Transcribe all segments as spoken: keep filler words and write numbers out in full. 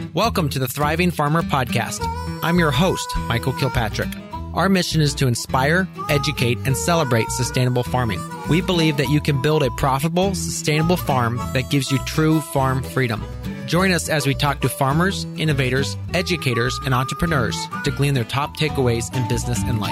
Welcome to the Thriving Farmer Podcast. I'm your host, Michael Kilpatrick. Our mission is to inspire, educate, and celebrate sustainable farming. We believe that you can build a profitable, sustainable farm that gives you true farm freedom. Join us as we talk to farmers, innovators, educators, and entrepreneurs to glean their top takeaways in business and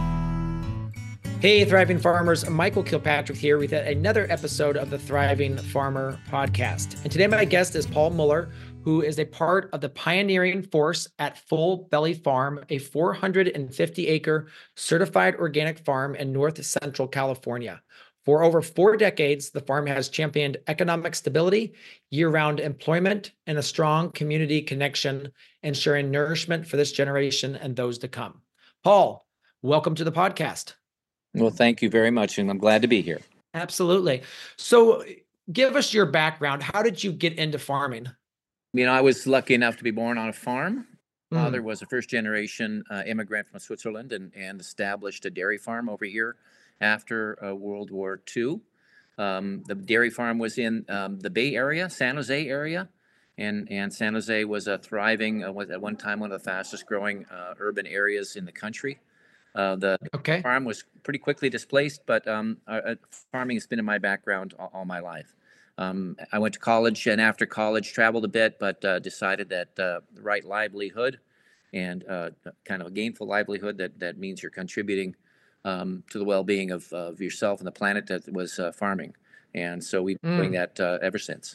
life. Hey, Thriving Farmers. Michael Kilpatrick here with another episode of the Thriving Farmer Podcast. And today my guest is Paul Muller, who is a part of the pioneering force at Full Belly Farm, a four hundred fifty acre certified organic farm in North Central California. For over four decades, the farm has championed economic stability, year-round employment, and a strong community connection, ensuring nourishment for this generation and those to come. Paul, welcome to the podcast. Well, thank you very much, and I'm glad to be here. Absolutely. So give us your background. How did you get into farming? You know, I was lucky enough to be born on a farm. Mm. Father was a first-generation uh, immigrant from Switzerland and, and established a dairy farm over here after uh, World War Two. Um, the dairy farm was in um, the Bay Area, San Jose area, and, and San Jose was a thriving, uh, was at one time one of the fastest-growing uh, urban areas in the country. Uh, the okay. farm was pretty quickly displaced, but um, uh, farming has been in my background all, all my life. Um, I went to college, and after college traveled a bit, but uh, decided that uh, the right livelihood and uh, kind of a gainful livelihood that, that means you're contributing um, to the well-being of, of yourself and the planet, that was uh, farming. And so we've been mm. doing that uh, ever since.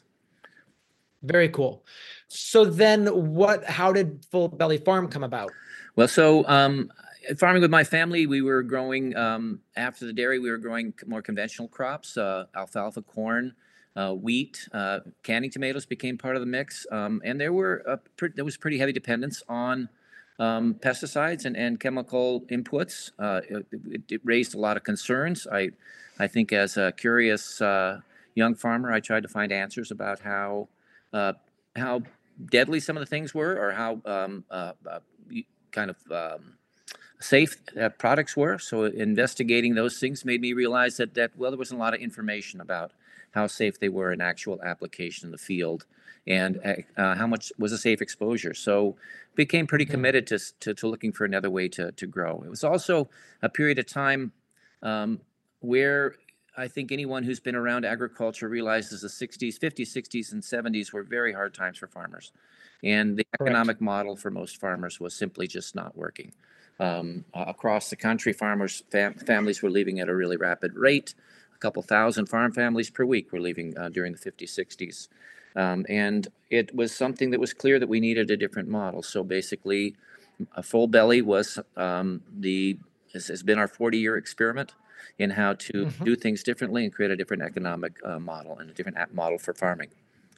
Very cool. So then what, how did Full Belly Farm come about? Well, so um, farming with my family, we were growing, um, after the dairy, we were growing more conventional crops, uh, alfalfa, corn, Uh, wheat, uh, canning tomatoes became part of the mix, um, and there were a pre- there was pretty heavy dependence on um, pesticides and, and chemical inputs. Uh, it, it raised a lot of concerns. I, I think as a curious uh, young farmer, I tried to find answers about how uh, how deadly some of the things were, or how um, uh, uh, kind of um, safe uh, products were. So investigating those things made me realize that that well, there wasn't a lot of information about how safe they were in actual application in the field, and uh, how much was a safe exposure. So became pretty committed to, to, to looking for another way to, to grow. It was also a period of time um, where I think anyone who's been around agriculture realizes the sixties, fifties, sixties, and seventies were very hard times for farmers. And the Correct. economic model for most farmers was simply just not working. Um, uh, across the country, farmers, fam- families were leaving at a really rapid rate. A couple thousand farm families per week were leaving uh, during the fifties, sixties. Um, and it was something that was clear that we needed a different model. So basically, a Full Belly was um, the has, has been our forty-year experiment in how to mm-hmm. do things differently and create a different economic uh, model and a different app model for farming.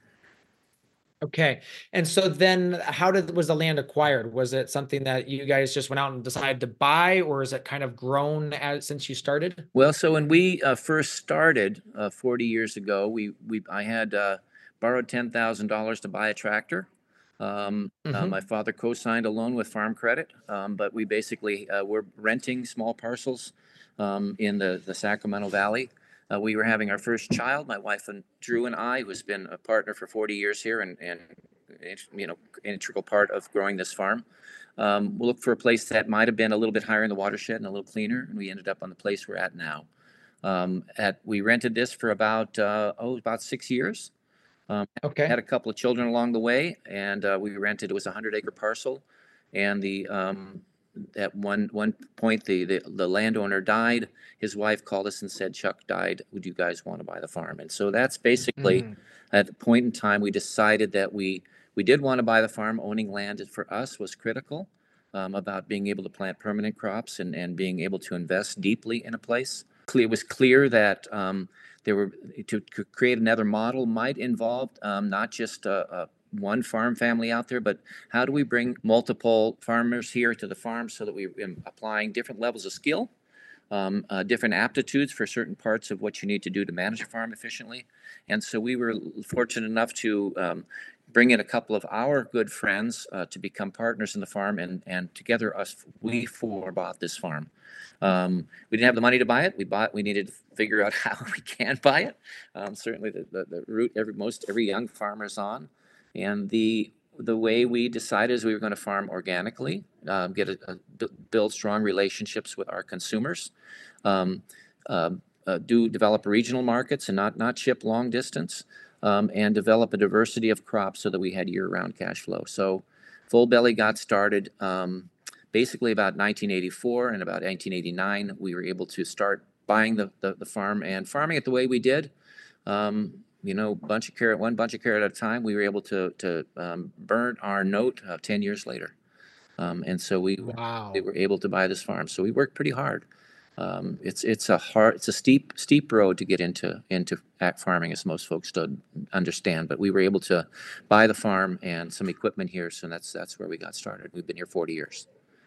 Okay. And so then how did was the land acquired? Was it something that you guys just went out and decided to buy, or is it kind of grown as since you started? Well, so when we uh, first started uh, forty years ago, we we I had uh, borrowed ten thousand dollars to buy a tractor. Um, mm-hmm. uh, my father co-signed a loan with Farm Credit, um, but we basically uh, were renting small parcels um, in the, the Sacramento Valley. Uh, we were having our first child, my wife and Drew and I, who's been a partner for forty years here and, and you know, an integral part of growing this farm. Um, we'll look for a place that might have been a little bit higher in the watershed and a little cleaner, and we ended up on the place we're at now. Um, at we rented this for about uh, oh about six years. Um, okay. Had a couple of children along the way, and uh, we rented. It was a hundred acre parcel, and the um, at one one point the, the the landowner died. His wife called us and said, Chuck died, would you guys want to buy the farm? And so that's basically mm. at the point in time we decided that we we did want to buy the farm. Owning land for us was critical, um, about being able to plant permanent crops and and being able to invest deeply in a place. It was clear that um, there were to, to create another model might involve um, not just a, a one farm family out there, but how do we bring multiple farmers here to the farm so that we're applying different levels of skill, um, uh, different aptitudes for certain parts of what you need to do to manage a farm efficiently. And so we were fortunate enough to um, bring in a couple of our good friends uh, to become partners in the farm, and, and together us, we four bought this farm. Um, we didn't have the money to buy it. We bought. We needed to figure out how we can buy it. Um, certainly, the, the, the route every most every young farmer's on, and the the way we decided is we were going to farm organically, um, get a, a, build strong relationships with our consumers, um, uh, uh, do develop regional markets and not not ship long distance, um, and develop a diversity of crops so that we had year-round cash flow. So Full Belly got started um, basically about nineteen eighty-four, and about nineteen eighty-nine we were able to start buying the, the, the farm and farming it the way we did. Um, you know, bunch of carrot, one bunch of carrot at a time. We were able to to um, burn our note uh, ten years later, um, and so we, Wow. we were able to buy this farm. So we worked pretty hard. Um, it's it's a hard, it's a steep steep road to get into into farming, as most folks don't understand. But we were able to buy the farm and some equipment here, so that's that's where we got started. We've been here forty years.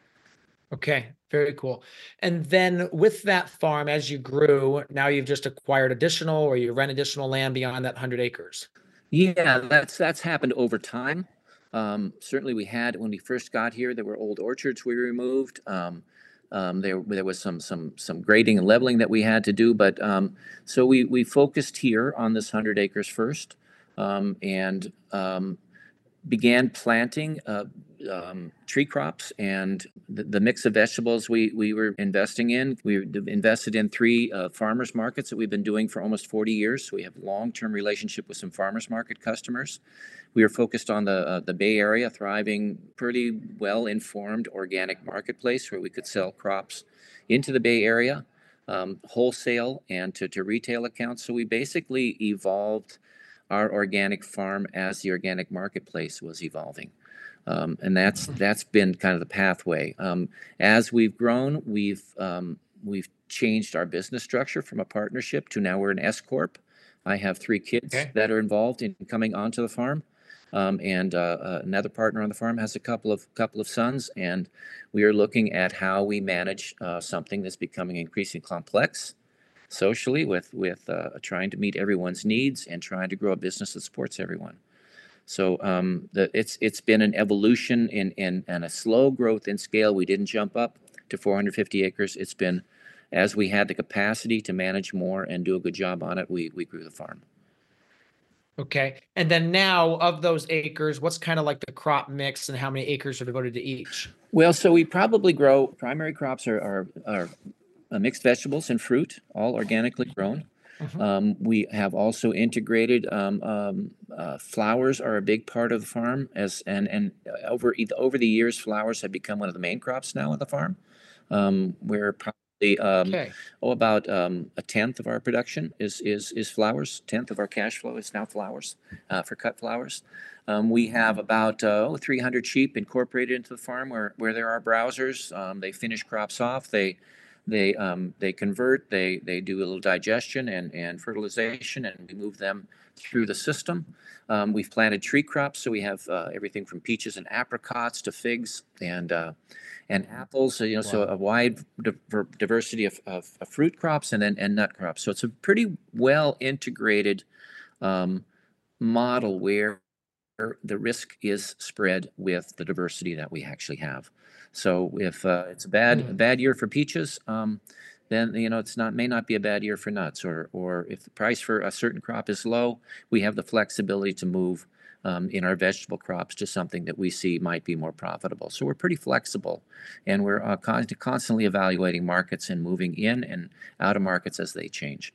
Okay, very cool. And then with that farm, as you grew, now you've just acquired additional, or you rent additional land beyond that one hundred acres. Yeah, that's that's happened over time. Um, certainly, we had when we first got here, there were old orchards we removed. Um, um, there there was some some some grading and leveling that we had to do, but um, so we we focused here on this one hundred acres first, um, and um, began planting uh, um, tree crops and the, the mix of vegetables we, we were investing in. We invested in three uh, farmers markets that we've been doing for almost forty years. So we have long-term relationship with some farmers market customers. We are focused on the uh, the Bay Area, thriving, pretty well-informed organic marketplace where we could sell crops into the Bay Area, um, wholesale and to, to retail accounts. So we basically evolved our organic farm as the organic marketplace was evolving. Um, and that's that's been kind of the pathway. Um, as we've grown, we've um, we've changed our business structure from a partnership to now we're an S corp. I have three kids Okay. that are involved in coming onto the farm, um, and uh, uh, another partner on the farm has a couple of couple of sons. And we are looking at how we manage uh, something that's becoming increasingly complex socially, with with uh, trying to meet everyone's needs and trying to grow a business that supports everyone. So um, the, it's it's been an evolution in, in and a slow growth in scale. We didn't jump up to four hundred fifty acres. It's been as we had the capacity to manage more and do a good job on it, we we grew the farm. Okay. And then now, of those acres, what's kind of like the crop mix and how many acres are devoted to each? Well, so we probably grow primary crops are are, are uh, mixed vegetables and fruit, all organically grown. Mhm. Um, we have also integrated um, um, uh, flowers are a big part of the farm, as and and over over the years, flowers have become one of the main crops now on the farm. Um, we're probably um, Okay. oh about um, a tenth of our production is is is flowers. Tenth of our cash flow is now flowers, uh, for cut flowers. Um, we have about uh, oh, three hundred sheep incorporated into the farm, where where there are browsers. Um, they finish crops off. They they um, they convert, they they do a little digestion and, and fertilization, and we move them through the system. Um, we've planted tree crops, so we have uh, everything from peaches and apricots to figs and uh, and apples. So, you know, so Wow. a wide diver- diversity of, of, of fruit crops and then and nut crops. So it's a pretty well integrated um, model where the risk is spread with the diversity that we actually have. So if uh, it's a bad a Hmm. bad year for peaches, um, then you know it's not may not be a bad year for nuts. Or or if the price for a certain crop is low, we have the flexibility to move um, in our vegetable crops to something that we see might be more profitable. So we're pretty flexible, and we're uh, con- constantly evaluating markets and moving in and out of markets as they change.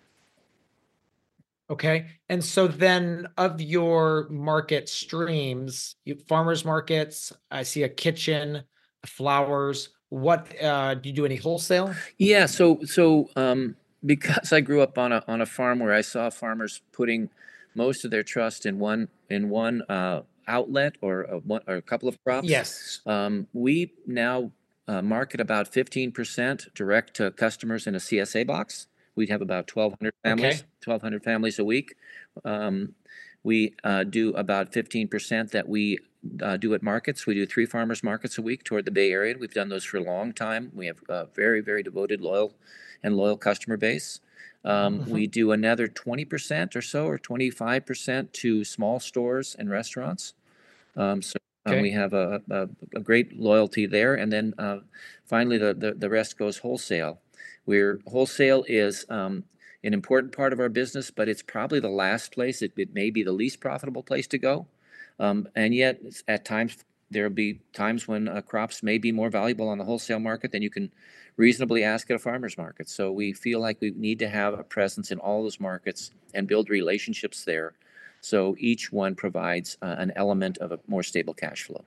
Okay. And so then, of your market streams, you, farmers markets, I see a kitchen, flowers. What uh, do you do any wholesale? Yeah, so so um, because I grew up on a on a farm where I saw farmers putting most of their trust in one in one uh, outlet or a, one, or a couple of crops, Yes. um, we now uh, market about fifteen percent direct to customers in a C S A box. We'd have about twelve hundred families, Okay. twelve hundred families a week. Um, we uh, do about fifteen percent that we uh, do at markets. We do three farmers markets a week toward the Bay Area. We've done those for a long time. We have a very, very devoted, loyal, and loyal customer base. Um, Mhm. we do another twenty percent or so, or twenty-five percent to small stores and restaurants. Um, so um, we Okay. have a, a, a great loyalty there. And then uh, finally, the, the, the rest goes wholesale. Where wholesale is um, an important part of our business, but it's probably the last place. It, it may be the least profitable place to go. Um, and yet, it's- at times, there'll be times when uh, crops may be more valuable on the wholesale market than you can reasonably ask at a farmer's market. So we feel like we need to have a presence in all those markets and build relationships there. So each one provides uh, an element of a more stable cash flow.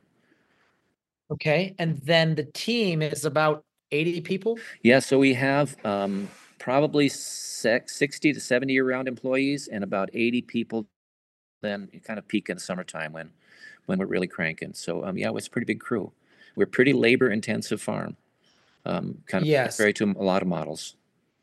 Okay. And then the team is about eighty people? Yeah, so we have um, probably six, sixty to seventy year-round employees and about eighty people then you kind of peak in the summertime when when we're really cranking. So um, yeah, it's a pretty big crew. We're a pretty labor intensive farm, um, kind of Yes. contrary to a lot of models.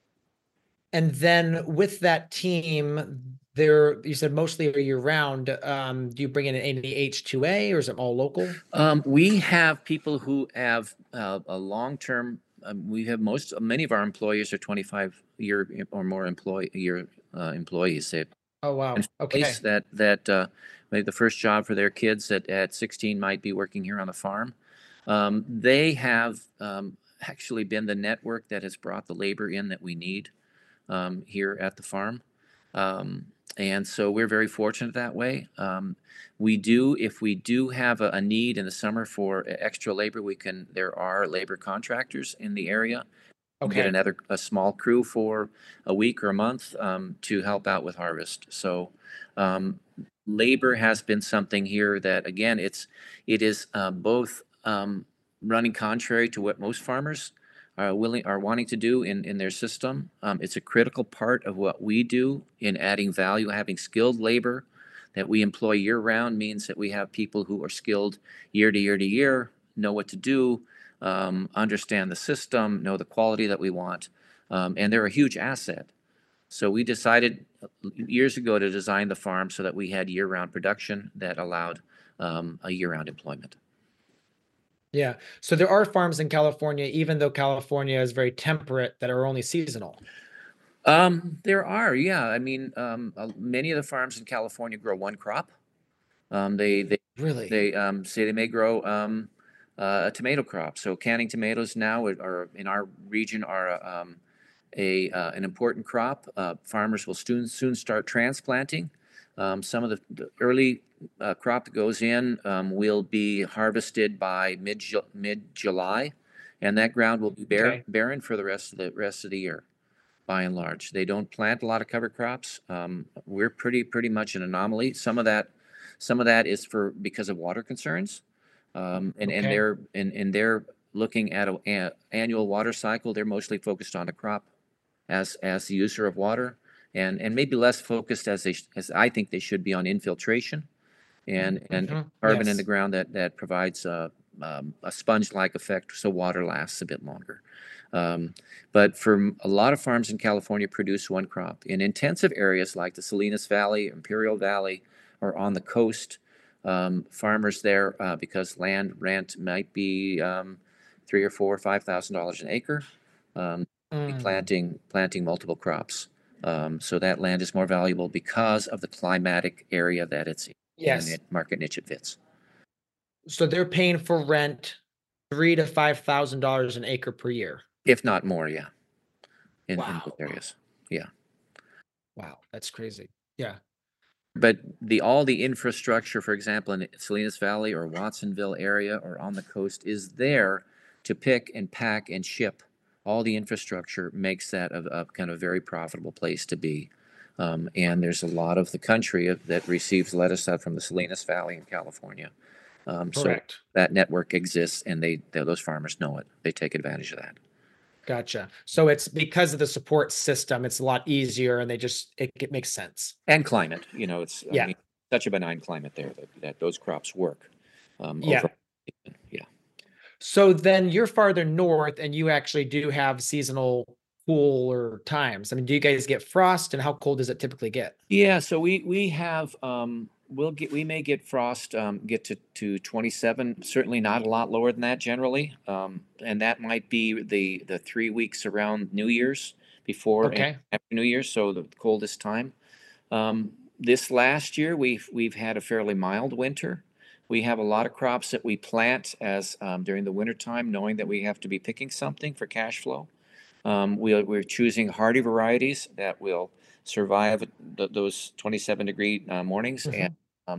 And then with that team, there you said mostly are year round. Um, do you bring in any H two A or is it all local? Um, we have people who have uh, a long term. Um, we have most many of our employees are twenty-five year or more employee year uh, employees. They Oh wow. Okay. that that uh, maybe the first job for their kids at, at sixteen might be working here on the farm. Um, they have um, actually been the network that has brought the labor in that we need um, here at the farm. Um, and so we're very fortunate that way. Um, we do, if we do have a, a need in the summer for extra labor, we can, there are labor contractors in the area. Okay. Get another, a small crew for a week or a month um, to help out with harvest. So um, labor has been something here that, again, it's, it is uh, both um, running contrary to what most farmers are willing are wanting to do in, in their system. Um, it's a critical part of what we do in adding value. Having skilled labor that we employ year round means that we have people who are skilled year to year to year, know what to do, um, understand the system, know the quality that we want, um, and they're a huge asset. So we decided years ago to design the farm so that we had year round production that allowed um, a year round employment. Yeah. So there are farms in California, even though California is very temperate, that are only seasonal. Um, there are, yeah. I mean, um, uh, many of the farms in California grow one crop. Um, they they Really? they um, say they may grow um, uh, a tomato crop. So canning tomatoes now are, are in our region are um, a uh, an important crop. Uh, farmers will soon soon start transplanting. Um, some of the, the early uh, crop that goes in um, will be harvested by mid mid July, and that ground will be bare, Okay. barren for the rest of the rest of the year. By and large, they don't plant a lot of cover crops. Um, we're pretty pretty much an anomaly. Some of that, some of that is for because of water concerns, um, and and Okay. they're and, and they're looking at an annual water cycle. They're mostly focused on a crop as as the user of water, and and maybe less focused as they as I think they should be on infiltration, and and Mhm. carbon in the Yes. ground that that provides a, um, a sponge-like effect, so water lasts a bit longer. Um, but for a lot of farms in California produce one crop. In intensive areas like the Salinas Valley, Imperial Valley, or on the coast, um, farmers there, uh, because land rent might be um, three or four or five thousand dollars an acre, um, be Mm. planting planting multiple crops. Um, so that land is more valuable because of the climatic area that it's in and Yes. the market niche it fits. So they're paying for rent three to five thousand dollars an acre per year. If not more, yeah, in, in those Wow. areas. Yeah. Wow. That's crazy. Yeah. But the all the infrastructure, for example, in Salinas Valley or Watsonville area or on the coast is there to pick and pack and ship. All the infrastructure makes that a, a kind of very profitable place to be. Um, and there's a lot of the country of, that receives lettuce out from the Salinas Valley in California. Um, so Correct. that network exists, and they, they those farmers know it. They take advantage of that. Gotcha. So it's because of the support system, it's a lot easier and they just it, it makes sense. And climate, you know, it's I Yeah. mean, such a benign climate there that, that those crops work um, Yeah. over. Yeah. So then you're farther north and you actually do have seasonal cooler times. I mean, do you guys get frost and how cold does it typically get? Yeah, so we we have um we'll get we may get frost um get to to twenty-seven, certainly not a lot lower than that generally. Um and that might be the the three weeks around New Year's before and Okay. after New Year's, so the coldest time. Um this last year we've we've had a fairly mild winter. We have a lot of crops that we plant as um, during the winter time, knowing that we have to be picking something for cash flow. Um, we are, we're choosing hardy varieties that will survive th- those twenty-seven degree uh, mornings, and Mhm. um,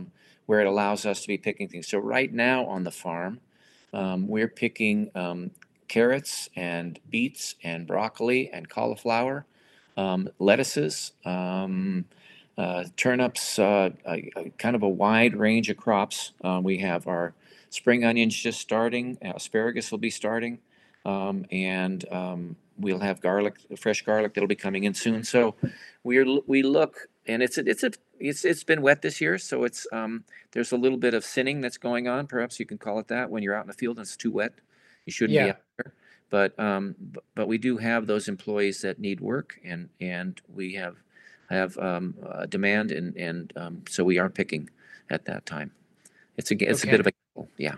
where it allows us to be picking things. So right now on the farm, um, we're picking um, carrots and beets and broccoli and cauliflower, um, lettuces, um, uh, turnips, uh, a, a kind of a wide range of crops. Uh, we have our spring onions just starting, asparagus will be starting, um, and um, we'll have garlic, fresh garlic that'll be coming in soon. So we're we look, and it's a, it's a it's it's been wet this year, so it's um, there's a little bit of sinning that's going on. Perhaps you can call it that when you're out in the field and it's too wet. You shouldn't be Yeah. out there. But um, but, but we do have those employees that need work, and and we have have um, uh, demand, and and um, so we are picking at that time. It's a it's a bit Okay. of a yeah.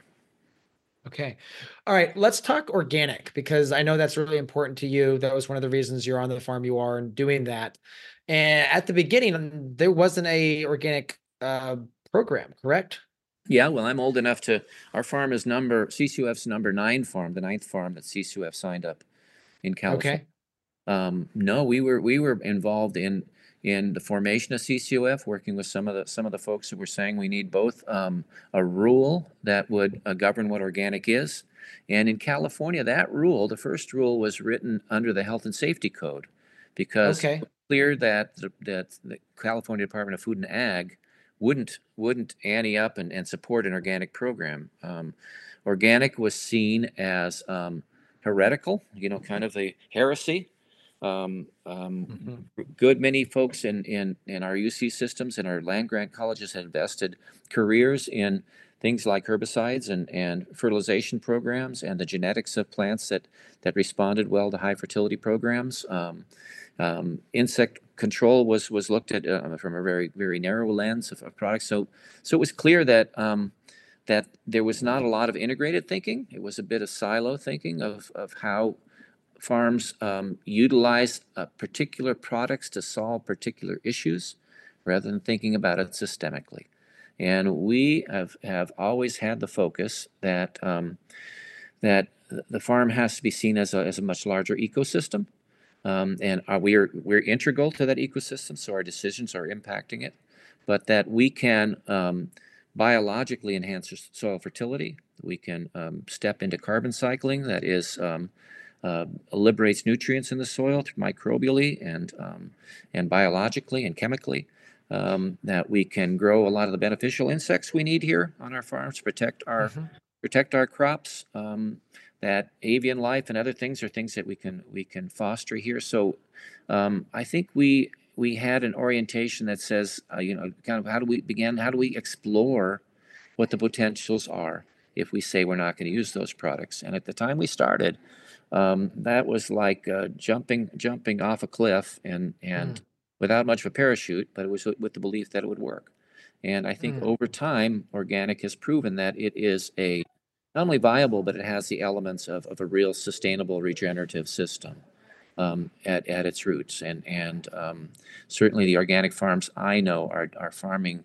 Okay. All right. Let's talk organic because I know that's really important to you. That was one of the reasons you're on the farm you are and doing that. And at the beginning, there wasn't a organic uh, program, correct? Yeah, well, I'm old enough to. Our farm is number C C U F's number nine farm, the ninth farm that C C U F signed up in California. Okay. Um, no, we were we were involved in in the formation of C C U F, working with some of the some of the folks who were saying we need both um, a rule that would uh, govern what organic is, and in California, that rule, the first rule, was written under the Health and Safety Code, because it Okay. was clear that the, that the California Department of Food and Ag wouldn't wouldn't ante up and, and support an organic program. Um, organic was seen as um, heretical, you know, kind of the heresy. Um, um, Mhm. good many folks in, in, in our U C systems and our land grant colleges had invested careers in things like herbicides and, and fertilization programs and the genetics of plants that, that responded well to high fertility programs. Um, um, insect control was was looked at uh, from a very very narrow lens of, of products. So so it was clear that um, that there was not a lot of integrated thinking. It was a bit of silo thinking of of how farms um, utilize uh, particular products to solve particular issues rather than thinking about it systemically. And we have, have always had the focus that um, that the farm has to be seen as a, as a much larger ecosystem. Um, and are, we are, we're integral to that ecosystem, so our decisions are impacting it. But that we can um, biologically enhance soil fertility. We can um, step into carbon cycling, that is, um, uh, liberates nutrients in the soil microbially and um, and biologically and chemically. Um, that we can grow a lot of the beneficial insects we need here on our farms to protect our Mhm. protect our crops. Um, that avian life and other things are things that we can we can foster here. So um, I think we we had an orientation that says, uh, you know, kind of how do we begin? How do we explore what the potentials are if we say we're not going to use those products? And at the time we started, um, that was like uh, jumping jumping off a cliff and and Mm. without much of a parachute, but it was with the belief that it would work. And I think Mm. over time, organic has proven that it is a not only viable, but it has the elements of, of a real sustainable regenerative system um, at, at its roots. And and um, certainly the organic farms I know are are farming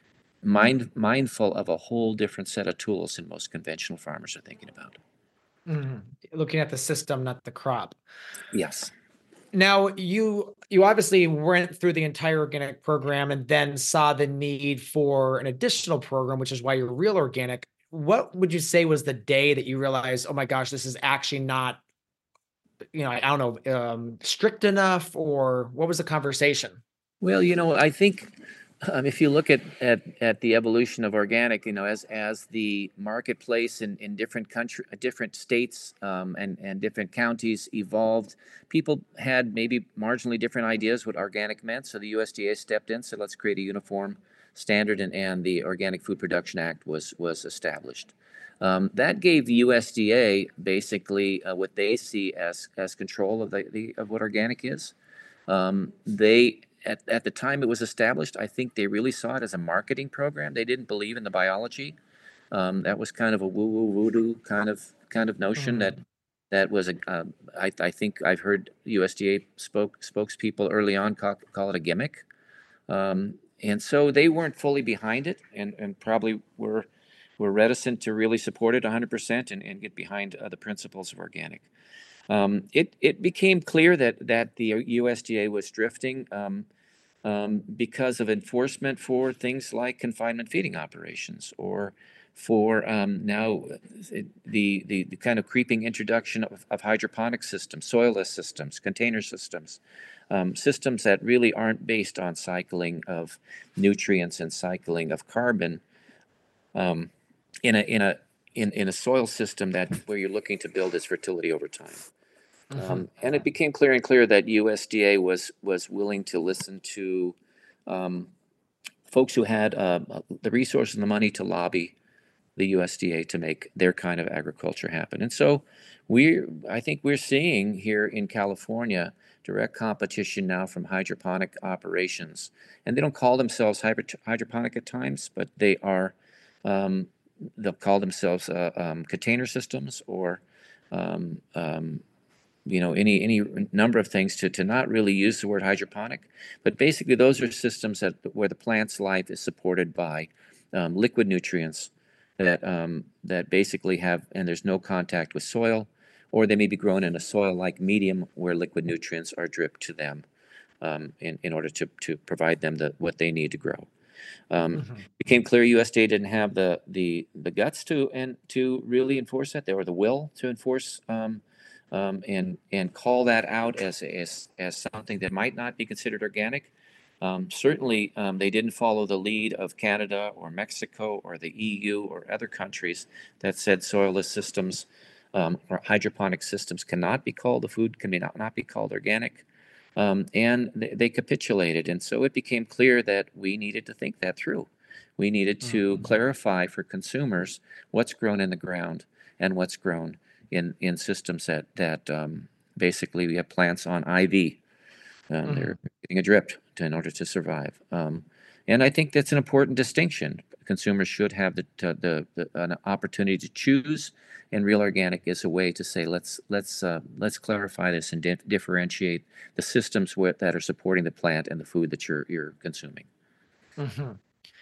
mind mindful of a whole different set of tools than most conventional farmers are thinking about. Mhm. Looking at the system, not the crop. Yes. Now, you you obviously went through the entire organic program and then saw the need for an additional program, which is why you're real organic. What would you say was the day that you realized, oh my gosh, this is actually not, you know, I, I don't know, um, strict enough, or what was the conversation? Well, you know, I think um, if you look at, at, at the evolution of organic, you know, as as the marketplace in, in different country, uh, different states um, and and different counties evolved, people had maybe marginally different ideas what organic meant. So the U S D A stepped in, said let's create a uniform standard, and, and the Organic Food Production Act was was established. Um, that gave the U S D A basically uh, what they see as as control of the, the of what organic is. Um, they at, at the time it was established, I think they really saw it as a marketing program. They didn't believe in the biology. Um, that was kind of a woo-woo voodoo kind of kind of notion that Mm. that was a. Uh, I, I think I've heard U S D A spoke spokespeople early on call, call it a gimmick, um, and so they weren't fully behind it, and, and probably were were reticent to really support it one hundred percent and, and get behind uh, the principles of organic. Um, it it became clear that that the U S D A was drifting. Um, um, because of enforcement for things like confinement feeding operations, or for um, now uh, the, the the kind of creeping introduction of, of hydroponic systems, soilless systems, container systems, um, systems that really aren't based on cycling of nutrients and cycling of carbon, um, in a in a in, in a soil system that where you're looking to build its fertility over time. Mm-hmm. Um, and it became clear and clear that U S D A was was willing to listen to um, folks who had uh, the resources and the money to lobby the U S D A to make their kind of agriculture happen. And so we're, I think we're seeing here in California direct competition now from hydroponic operations. And they don't call themselves hydro- hydroponic at times, but they are, um, they'll call themselves uh, um, container systems, or um, um, you know, any any number of things to to not really use the word hydroponic, but basically those are systems that where the plant's life is supported by um, liquid nutrients that um, that basically have, and there's no contact with soil, or they may be grown in a soil-like medium where liquid nutrients are dripped to them, um, in in order to to provide them the what they need to grow. Um, Mm-hmm. became clear U S D A didn't have the the the guts to and to really enforce that, or the will to enforce, um, um, and and call that out as as as something that might not be considered organic. Um, certainly, um, they didn't follow the lead of Canada or Mexico or the E U or other countries that said soilless systems, um, or hydroponic systems cannot be called, the food can be not, not be called organic. Um, and they, they capitulated. And so it became clear that we needed to think that through. We needed to Mm-hmm. clarify for consumers what's grown in the ground and what's grown in, in systems that, that um, basically we have plants on I V. Um, Mm-hmm. they're getting a drip to, in order to survive. Um, and I think that's an important distinction. Consumers should have the, the, the an opportunity to choose, and Real Organic is a way to say let's let's uh, let's clarify this and di- differentiate the systems with, that are supporting the plant and the food that you're you're consuming. Mm-hmm.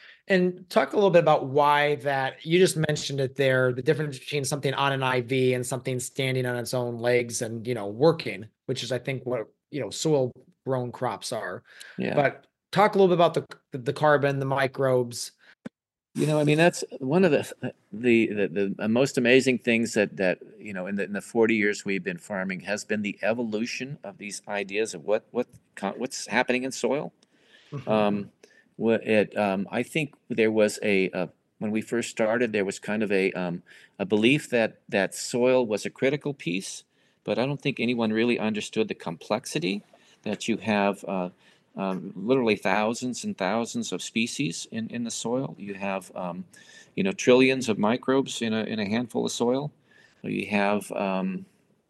And talk a little bit about why that you just mentioned it there, the difference between something on an I V and something standing on its own legs and, you know, working, which is, I think, what, you know, soil grown crops are. Yeah. But talk a little bit about the, the, the carbon, the microbes. You know, I mean, that's one of the the the, the most amazing things that that you know in the in the forty years we've been farming has been the evolution of these ideas of what what co- what's happening in soil. Mhm. Um, what it um, I think there was a, a when we first started, there was kind of a um, a belief that that soil was a critical piece, but I don't think anyone really understood the complexity that you have. Uh, um, literally thousands and thousands of species in, in the soil. You have, um, you know, trillions of microbes in a in a handful of soil. You have um,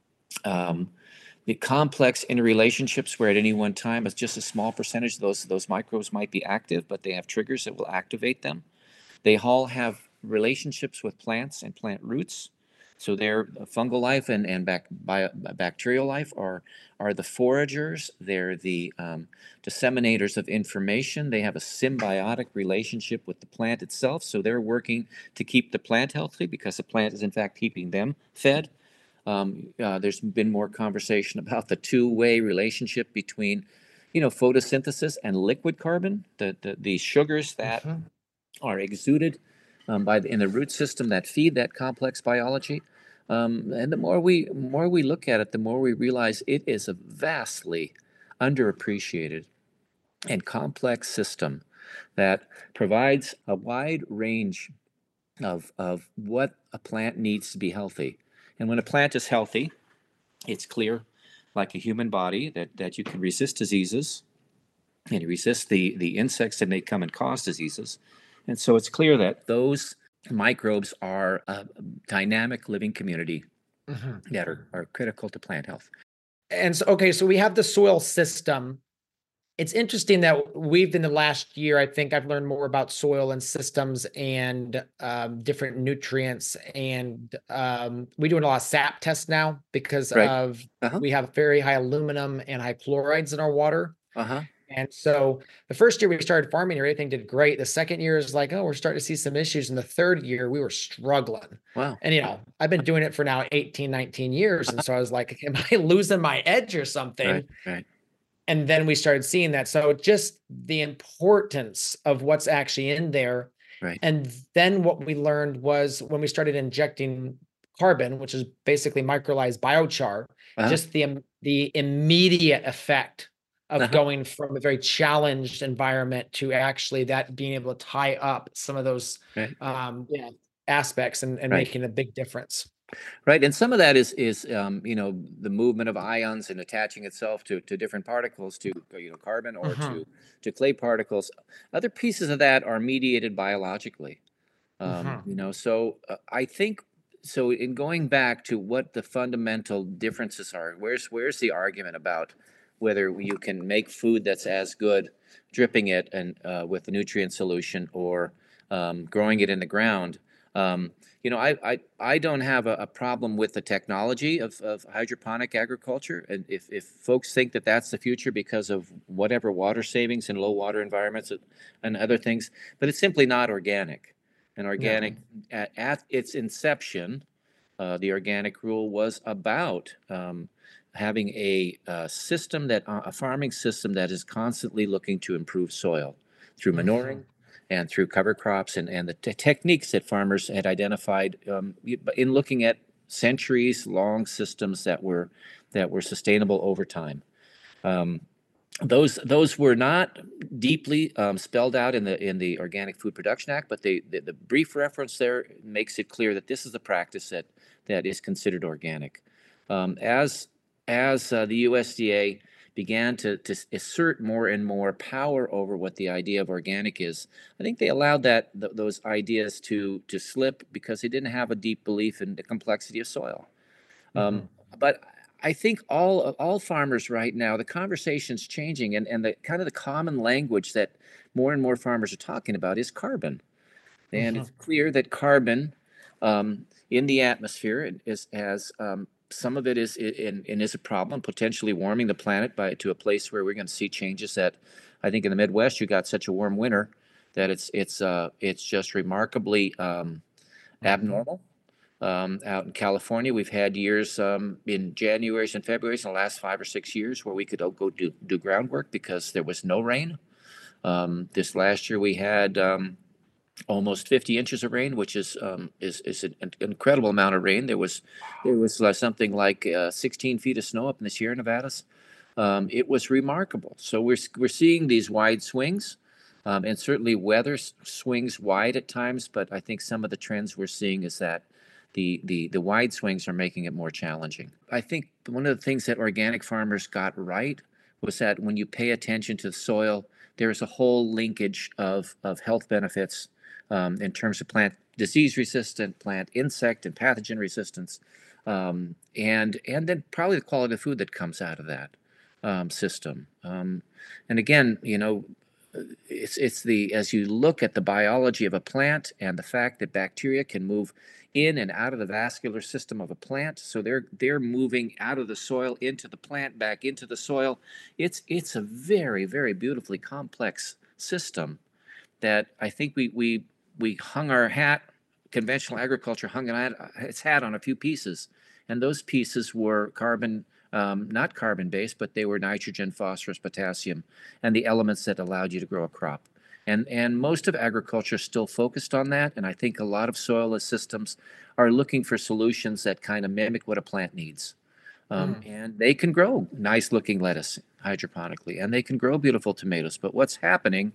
um, the complex interrelationships where at any one time it's just a small percentage of those those microbes might be active, but they have triggers that will activate them. They all have relationships with plants and plant roots. So their fungal life and, and bac, bio, bacterial life are, are the foragers. They're the um, disseminators of information. They have a symbiotic relationship with the plant itself. So they're working to keep the plant healthy because the plant is in fact keeping them fed. Um, uh, there's been more conversation about the two-way relationship between, you know, photosynthesis and liquid carbon, the, the, the sugars that Mhm. are exuded um, by the, in the root system that feed that complex biology. Um, and the more we more we look at it, the more we realize it is a vastly underappreciated and complex system that provides a wide range of, of what a plant needs to be healthy. And when a plant is healthy, it's clear, like a human body, that, that you can resist diseases and you resist the, the insects that may come and cause diseases. And so it's clear that those microbes are a dynamic living community Mhm. that are, are critical to plant health. And so, okay, so we have the soil system. It's interesting that we've in the last year, I think I've learned more about soil and systems and um, different nutrients. And um, we're doing a lot of sap tests now because Right. of Uh-huh. we have very high aluminum and high chlorides in our water. Uh-huh. And so the first year we started farming, everything did great. The second year is like, oh, we're starting to see some issues. And the third year we were struggling. Wow. And, you know, I've been doing it for now eighteen, nineteen years. And so I was like, am I losing my edge or something? Right, right. and then we started seeing that. So just the importance of what's actually in there. Right. And then what we learned was when we started injecting carbon, which is basically microlyzed biochar, Uh-huh. just the, im- the immediate effect of Uh-huh. going from a very challenged environment to actually that being able to tie up some of those Right. um, yeah, aspects and, and Right. making a big difference. Right, and some of that is is um, you know, the movement of ions and attaching itself to to different particles, to you know, carbon or Mhm, to to clay particles. Other pieces of that are mediated biologically. Um, mhm, you know, so uh, I think so. In going back to what the fundamental differences are, where's where's the argument about whether you can make food that's as good dripping it and uh, with the nutrient solution or um, growing it in the ground? Um, you know, I, I, I don't have a, a problem with the technology of, of hydroponic agriculture. And if, if folks think that that's the future because of whatever water savings in low water environments and other things, but it's simply not organic. And no. organic, at, at its inception, uh, the organic rule was about um, having a, uh system that, uh, a farming system that is constantly looking to improve soil through Mhm, manuring and through cover crops and, and the t- techniques that farmers had identified um, in looking at centuries long systems that were that were sustainable over time. Um, those those were not deeply um, spelled out in the in the Organic Food Production Act, but they, the, the brief reference there makes it clear that this is the practice that that is considered organic. Um, as as uh, the U S D A began to, to assert more and more power over what the idea of organic is, I think they allowed that th- those ideas to to slip because they didn't have a deep belief in the complexity of soil. Um, mhm, but I think all all farmers right now, the conversation's changing, and, and the kind of the common language that more and more farmers are talking about is carbon. And mhm, it's clear that carbon um, in the atmosphere is has um, some of it is in, in is a problem, potentially warming the planet by to a place where we're going to see changes that I think in the Midwest you got such a warm winter that it's it's uh, it's just remarkably um, mhm. abnormal. Um, out in California, we've had years um, in Januaries and Februarys in the last five or six years where we could go do, do groundwork because there was no rain. Um, this last year we had um, almost fifty inches of rain, which is um, is is an, an incredible amount of rain. There was there was uh, something like uh, sixteen feet of snow up in the Sierra Nevadas. Um, it was remarkable. So we're we're seeing these wide swings. Um, and certainly weather s- swings wide at times, but I think some of the trends we're seeing is that the, the, the wide swings are making it more challenging. I think one of the things that organic farmers got right was that when you pay attention to the soil, there's a whole linkage of, of health benefits um, in terms of plant disease resistant, plant insect and pathogen resistance, um, and and then probably the quality of food that comes out of that um, system. Um, and again, you know, it's it's the as you look at the biology of a plant and the fact that bacteria can move in and out of the vascular system of a plant, so they're they're moving out of the soil into the plant back into the soil. It's it's a very very beautifully complex system that I think we we we hung our hat, conventional agriculture hung its hat on a few pieces, and those pieces were carbon, um, not carbon based, but they were nitrogen, phosphorus, potassium, and the elements that allowed you to grow a crop. And and most of agriculture is still focused on that, and I think a lot of soilless systems are looking for solutions that kind of mimic what a plant needs. Um, Mm, and they can grow nice looking lettuce hydroponically, and they can grow beautiful tomatoes. But what's happening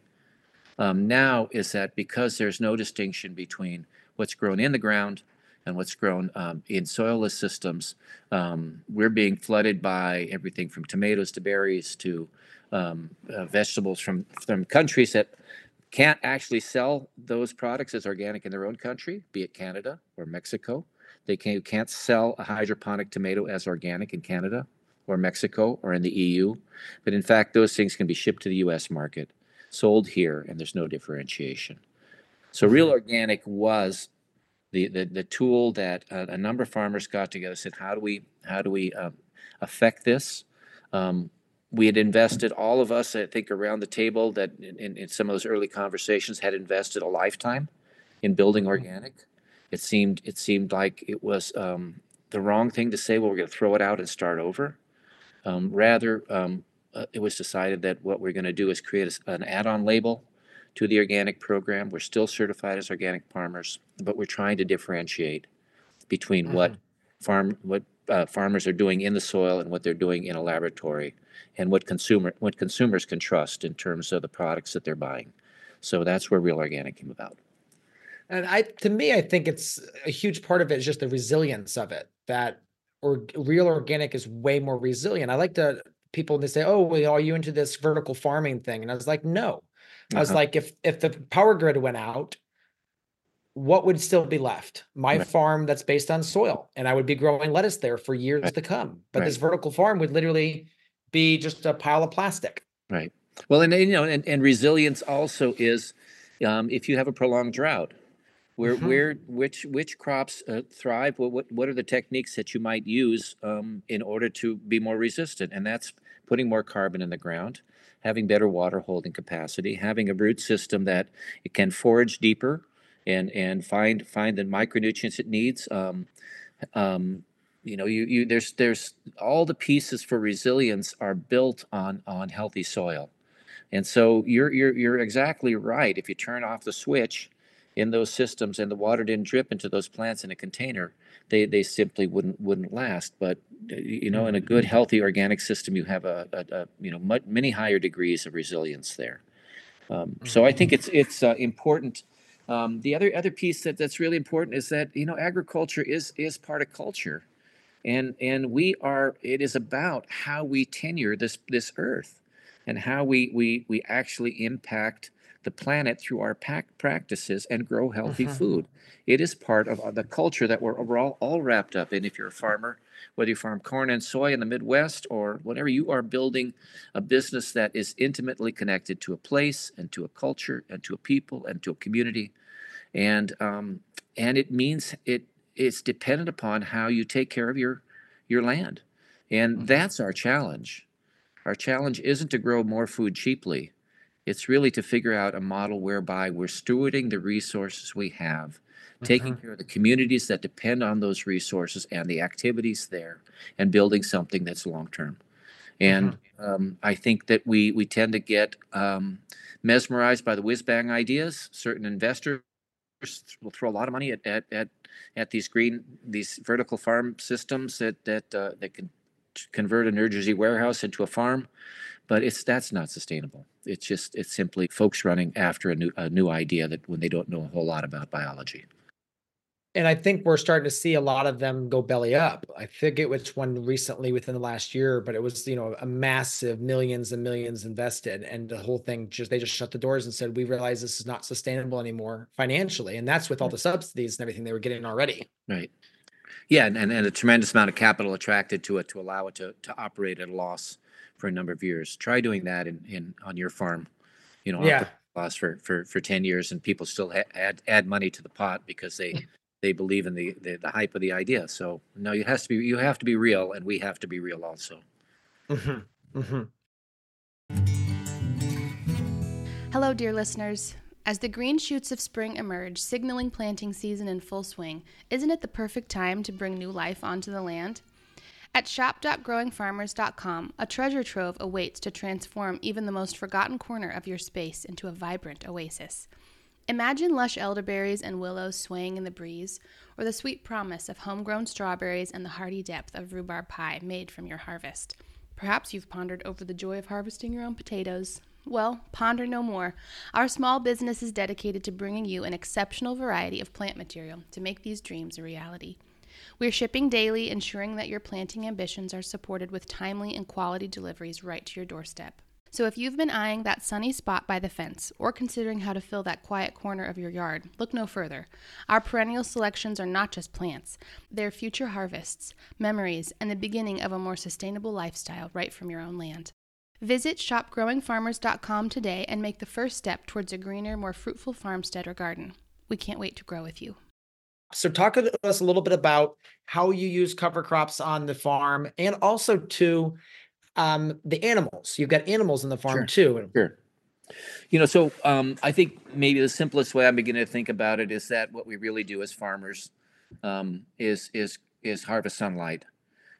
um, now is that because there's no distinction between what's grown in the ground and what's grown um, in soilless systems, um, we're being flooded by everything from tomatoes to berries to um, uh, vegetables from from countries that can't actually sell those products as organic in their own country, be it Canada or Mexico. They can, can't sell a hydroponic tomato as organic in Canada or Mexico or in the E U. But in fact, those things can be shipped to the U S market, sold here, and there's no differentiation. So Real mhm, Organic was the, the, the tool that a, a number of farmers got together and said, how do we, how do we um, affect this? Um, we had invested, all of us, I think, around the table that in, in some of those early conversations had invested a lifetime in building mhm, organic. It seemed it seemed like it was um, the wrong thing to say, well, we're going to throw it out and start over. Um, rather, um, uh, it was decided that what we're going to do is create a, an add-on label to the organic program. We're still certified as organic farmers, but we're trying to differentiate between what Mhm. farm what uh, farmers are doing in the soil and what they're doing in a laboratory, and what consumer what consumers can trust in terms of the products that they're buying. So that's where Real Organic came about. And I, to me, I think it's a huge part of it is just the resilience of it. That or real organic is way more resilient. I like to people they say, "Oh, well, are you into this vertical farming thing?" And I was like, "No." I was Uh-huh. like, if if the power grid went out, what would still be left? My Right, farm that's based on soil, and I would be growing lettuce there for years right, to come. But this right, vertical farm would literally be just a pile of plastic. right. Well, and you know, and, and resilience also is, um, if you have a prolonged drought, where Mhm, where which which crops uh, thrive? What, what what are the techniques that you might use um, in order to be more resistant? And that's putting more carbon in the ground, having better water holding capacity, having a root system that it can forage deeper and and find find the micronutrients it needs. Um, um, you know, you you there's there's all the pieces for resilience are built on on healthy soil. And so you're you're you're exactly right. If you turn off the switch in those systems and the water didn't drip into those plants in a container, they they simply wouldn't wouldn't last. But uh, you know, in a mhm, good, healthy organic system, you have a, a, a you know mu- many higher degrees of resilience there. Um, so I mhm, think it's it's uh, important. Um, the other other piece that that's really important is that you know agriculture is is part of culture, and and we are it is about how we tenure this this earth, and how we we we actually impact the planet through our pack practices and grow healthy mhm, food. It is part of uh, the culture that we're, we're all, all wrapped up in. If you're a farmer, whether you farm corn and soy in the Midwest or whatever, you are building a business that is intimately connected to a place and to a culture and to a people and to a community, and um, and it means it it's dependent upon how you take care of your your land, and mhm, that's our challenge. Our challenge isn't to grow more food cheaply. It's really to figure out a model whereby we're stewarding the resources we have, taking mhm, care of the communities that depend on those resources and the activities there, and building something that's long term. And mhm. um, I think that we we tend to get um, mesmerized by the whiz bang ideas. Certain investors will throw a lot of money at at at, at these green these vertical farm systems that that uh, that can convert a New Jersey warehouse into a farm, but it's that's not sustainable. It's just it's simply folks running after a new a new idea that when they don't know a whole lot about biology. And I think we're starting to see a lot of them go belly up. I forget which one recently within the last year, but it was, you know, a massive millions and millions invested. And the whole thing just, they just shut the doors and said, we realize this is not sustainable anymore financially. And that's with all Right. the subsidies and everything they were getting already. Right. Yeah, and, and, and a tremendous amount of capital attracted to it to allow it to, to operate at a loss for a number of years. Try doing that in, in on your farm, you know, Yeah. operate at a loss for, for, for ten years, and people still ha- add add money to the pot because they they believe in the, the, the hype of the idea. So no, it has to be you have to be real, and we have to be real also. Hmm. Hmm. Hello, dear listeners. As the green shoots of spring emerge, signaling planting season in full swing, isn't it the perfect time to bring new life onto the land? At shop dot growing farmers dot com, a treasure trove awaits to transform even the most forgotten corner of your space into a vibrant oasis. Imagine lush elderberries and willows swaying in the breeze, or the sweet promise of homegrown strawberries and the hearty depth of rhubarb pie made from your harvest. Perhaps you've pondered over the joy of harvesting your own potatoes. Well, ponder no more. Our small business is dedicated to bringing you an exceptional variety of plant material to make these dreams a reality. We're shipping daily, ensuring that your planting ambitions are supported with timely and quality deliveries right to your doorstep. So if you've been eyeing that sunny spot by the fence or considering how to fill that quiet corner of your yard, look no further. Our perennial selections are not just plants. They're future harvests, memories, and the beginning of a more sustainable lifestyle right from your own land. Visit shop growing farmers dot com today and make the first step towards a greener, more fruitful farmstead or garden. We can't wait to grow with you. So talk to us a little bit about how you use cover crops on the farm and also to um, the animals. You've got animals in the farm Sure. too. Sure. You know, so um, I think maybe the simplest way I'm beginning to think about it is that what we really do as farmers um, is is is harvest sunlight.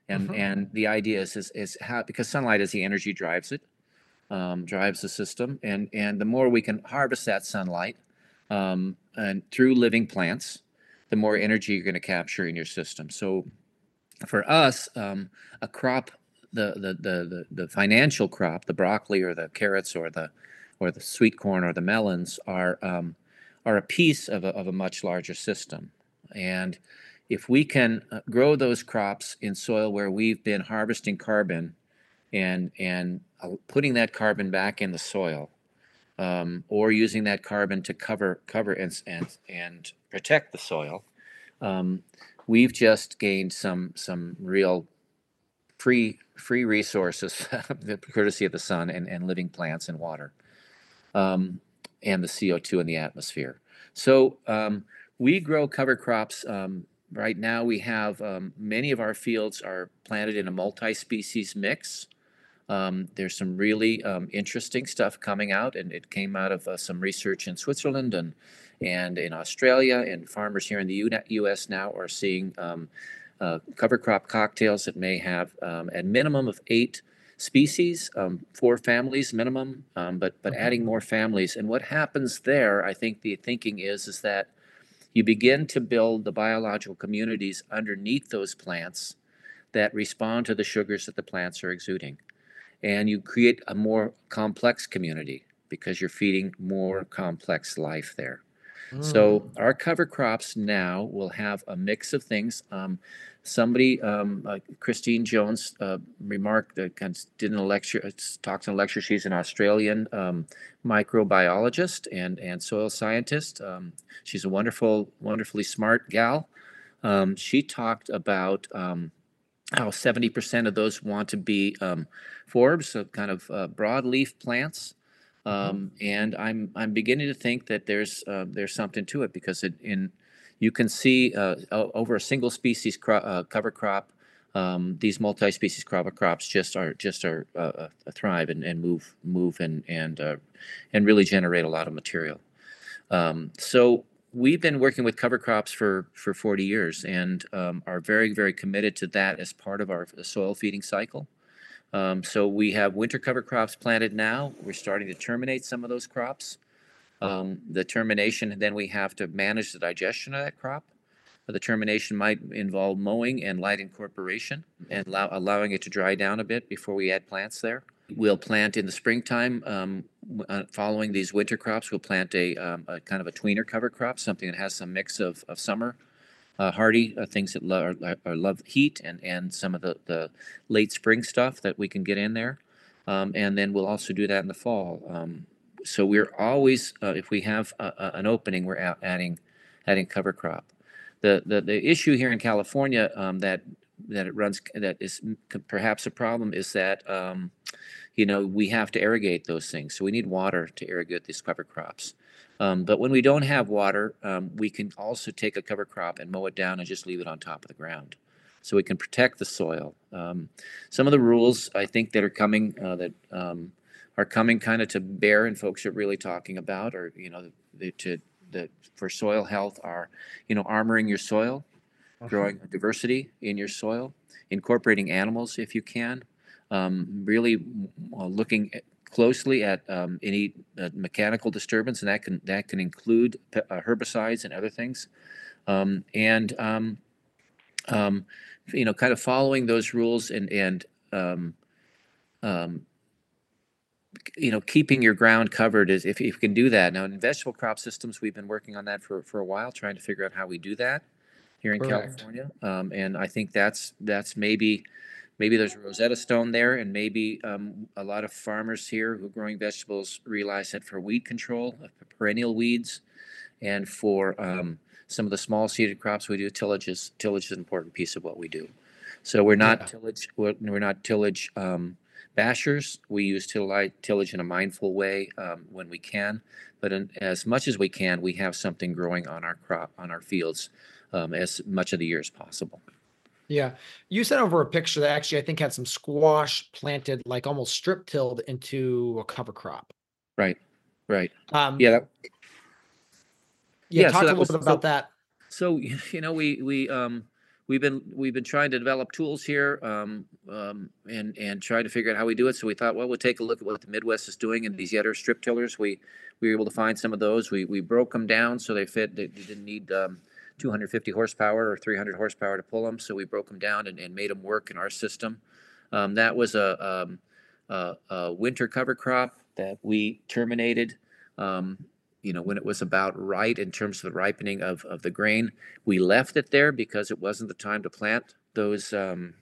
And Mhm. and the idea is is, is how, because sunlight is the energy drives it, um, drives the system, and and the more we can harvest that sunlight um, and through living plants, the more energy you're going to capture in your system. So for us, um, a crop, the, the the the the financial crop, the broccoli or the carrots or the or the sweet corn or the melons are um, are a piece of a, of a much larger system. And if we can uh, grow those crops in soil where we've been harvesting carbon and and uh, putting that carbon back in the soil, um, or using that carbon to cover cover and and, and protect the soil, um, we've just gained some some real free free resources, courtesy of the sun and, and living plants and water, um, and the C O two in the atmosphere. So um, we grow cover crops. Um, right now, we have um, many of our fields are planted in a multi-species mix. Um, there's some really um, interesting stuff coming out, and it came out of uh, some research in Switzerland and and in Australia, and farmers here in the U S now are seeing um, uh, cover crop cocktails that may have um, a minimum of eight species, um, four families minimum, um, but but adding more families. And what happens there, I think the thinking is is that you begin to build the biological communities underneath those plants that respond to the sugars that the plants are exuding, and you create a more complex community because you're feeding more complex life there. Mm. So our cover crops now will have a mix of things. Um, somebody, um, uh, Christine Jones, uh, remarked, uh, did a lecture, uh, talked in a lecture. She's an Australian um, microbiologist and and soil scientist. Um, she's a wonderful, wonderfully smart gal. Um, she talked about um, how seventy percent of those want to be um, forbs, so kind of uh, broadleaf plants. Um, and I'm I'm beginning to think that there's uh, there's something to it, because it, in you can see uh, o- over a single species cro- uh, cover crop, um, these multi-species cover crops just are just are uh, uh, thrive and, and move move and and uh, and really generate a lot of material. Um, so we've been working with cover crops for for forty years, and um, are very very committed to that as part of our soil feeding cycle. Um, so we have winter cover crops planted now. We're starting to terminate some of those crops. Um, the termination, and then we have to manage the digestion of that crop. The termination might involve mowing and light incorporation and allow, allowing it to dry down a bit before we add plants there. We'll plant in the springtime, um, uh, following these winter crops. We'll plant a, um, a kind of a tweener cover crop, something that has some mix of, of summer uh, hardy uh, things that lo- are, are love heat, and, and some of the, the late spring stuff that we can get in there. Um, and then we'll also do that in the fall. Um, so we're always, uh, if we have a, a, an opening, we're out adding adding cover crop. The, the, the issue here in California um, that that it runs that is perhaps a problem is that um, you know we have to irrigate those things, so we need water to irrigate these cover crops. Um, but when we don't have water, um, we can also take a cover crop and mow it down and just leave it on top of the ground, so we can protect the soil. Um, some of the rules I think that are coming uh, that um, are coming kind of to bear, and folks are really talking about, or you know, the, to the for soil health are, you know, armoring your soil, growing diversity in your soil, incorporating animals if you can, um, really uh, looking at, closely at um, any uh, mechanical disturbance, and that can that can include pe- uh, herbicides and other things, um, and um, um, you know, kind of following those rules and and um, um, you know, keeping your ground covered is if, if you can do that. Now, in vegetable crop systems, we've been working on that for, for a while, trying to figure out how we do that here in Correct. California. Um, and I think that's that's maybe maybe there's a Rosetta Stone there, and maybe um, a lot of farmers here who are growing vegetables realize that for weed control, uh, perennial weeds, and for um, some of the small seeded crops we do, tillage is tillage is an important piece of what we do. So we're not Yeah. tillage we're, we're not tillage um, bashers. We use tillage, tillage in a mindful way um, when we can, but in, as much as we can, we have something growing on our crop on our fields um, as much of the year as possible. Yeah. You sent over a picture that actually I think had some squash planted, like almost strip tilled into a cover crop. Right, right. Um, Yeah, that, yeah, yeah. talk So a that little was bit so. about that. So you know, we we um we've been we've been trying to develop tools here, um, um, and and try to figure out how we do it. So we thought, well, we'll take a look at what the Midwest is doing in these Yetter strip tillers. We we were able to find some of those. We we broke them down so they fit. They, they didn't need um, two hundred fifty horsepower or three hundred horsepower to pull them. So we broke them down and, and made them work in our system. Um, that was a, um, a, a winter cover crop that we terminated. Um, you know, when it was about right in terms of the ripening of, of the grain. We left it there because it wasn't the time to plant those um,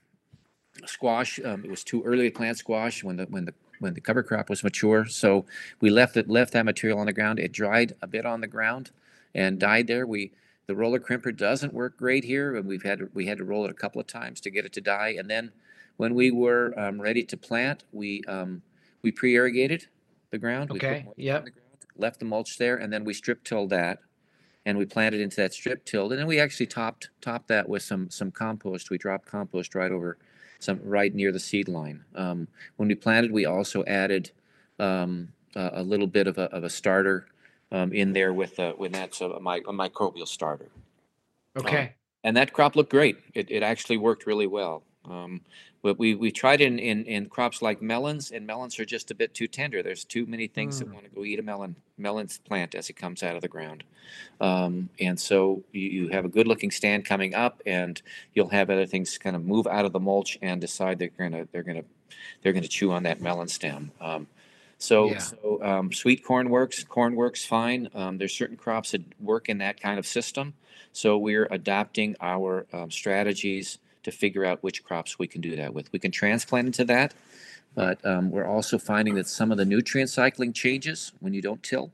squash. Um, it was too early to plant squash when the when the when the cover crop was mature. So we left it left that material on the ground. It dried a bit on the ground and died there. We the roller crimper doesn't work great here, and we've had to, we had to roll it a couple of times to get it to die. And then when we were um, ready to plant, we um, we pre-irrigated the ground. We put Okay. mulch on Yep. the ground, left the mulch there, and then we strip tilled that, and we planted into that strip tilled, and then we actually topped topped that with some some compost. We dropped compost right over some right near the seed line. Um, when we planted, we also added um, a, a little bit of a of a starter um, in there with uh, with that's a, a, mi- a microbial starter. Um, Okay. and that crop looked great. It, it actually worked really well. Um, but we, we tried in, in, in crops like melons, and melons are just a bit too tender. There's too many things that Mm. want to go eat a melon melon's plant as it comes out of the ground. Um, and so you, you have a good looking stand coming up, and you'll have other things kind of move out of the mulch and decide they're gonna they're gonna they're gonna chew on that melon stem. Um, so Yeah. so um, sweet corn works. Corn works fine. Um, there's certain crops that work in that kind of system. So we're adopting our um, strategies to figure out which crops we can do that with. We can transplant into that, but um, we're also finding that some of the nutrient cycling changes when you don't till.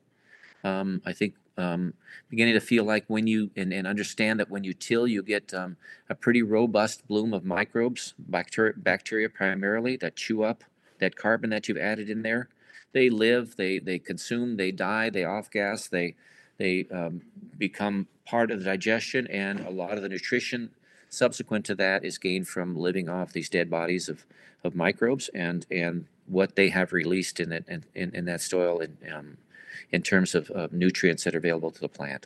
Um, I think um, beginning to feel like when you and, and understand that when you till, you get um, a pretty robust bloom of microbes, bacteria, bacteria primarily that chew up that carbon that you've added in there. They live, they they consume, they die, they off gas, they they um, become part of the digestion, and a lot of the nutrition subsequent to that is gained from living off these dead bodies of, of microbes and and what they have released in it in, in, in that soil in, um, in terms of, of nutrients that are available to the plant.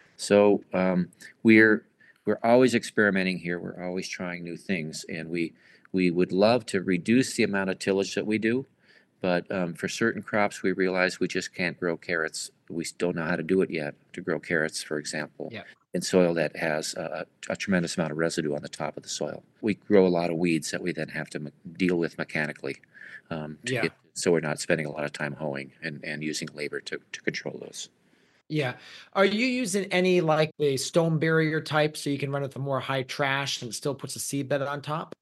So um, we're we're always experimenting here. We're always trying new things, and we we would love to reduce the amount of tillage that we do, but um, for certain crops, we realize we just can't grow carrots. We don't know how to do it yet to grow carrots, for example, Yeah. in soil that has a, a tremendous amount of residue on the top of the soil. We grow a lot of weeds that we then have to me- deal with mechanically um, to Yeah. get, so we're not spending a lot of time hoeing and, and using labor to, to control those. Yeah. Are you using any like the stone barrier type so you can run with the more high trash and it still puts a seed bed on top?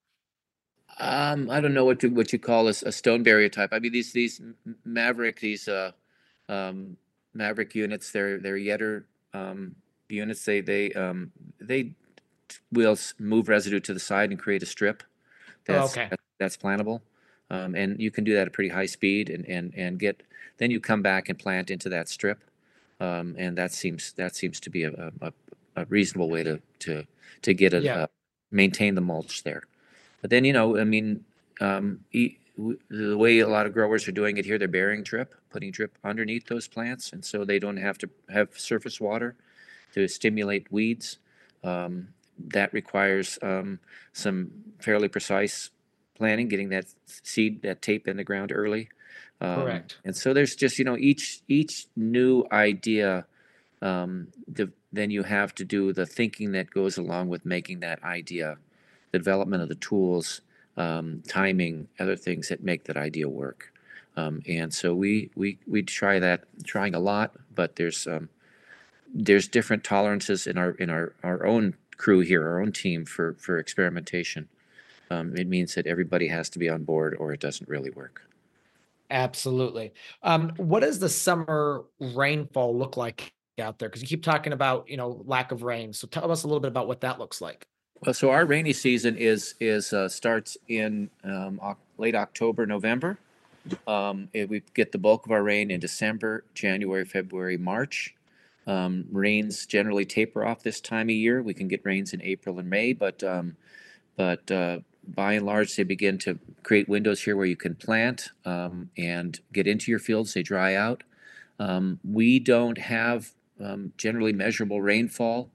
Um, I don't know what to what you call this a stone barrier type. I mean these these M- Maverick these uh, um, Maverick units. They're they're Yetter um, units. They they um, they will s- move residue to the side and create a strip Oh, that's okay. that- that's plantable, um, and you can do that at pretty high speed and and and get then you come back and plant into that strip, um, and that seems that seems to be a, a, a reasonable way to to to get a, Yeah. uh maintain the mulch there. But then, you know, I mean, um, e- w- the way a lot of growers are doing it here, they're burying drip, putting drip underneath those plants, and so they don't have to have surface water to stimulate weeds. Um, that requires um, some fairly precise planting, getting that seed, that tape in the ground early. Um, Correct. and so there's just, you know, each each new idea, um, the, then you have to do the thinking that goes along with making that idea, the development of the tools, um, timing, other things that make that idea work. Um, and so we we we try that, trying a lot, but there's um, there's different tolerances in our in our our own crew here, our own team for for experimentation. Um, it means that everybody has to be on board, or it doesn't really work. Absolutely. Um, what does the summer rainfall look like out there? Because you keep talking about, you know, lack of rain. So tell us a little bit about what that looks like. Well, so our rainy season is is uh, starts in um, Oc- late October, November. Um, it, we get the bulk of our rain in December, January, February, March. Um, rains generally taper off this time of year. We can get rains in April and May, but um, but uh, by and large, they begin to create windows here where you can plant um, and get into your fields. They dry out. Um, we don't have um, generally measurable rainfall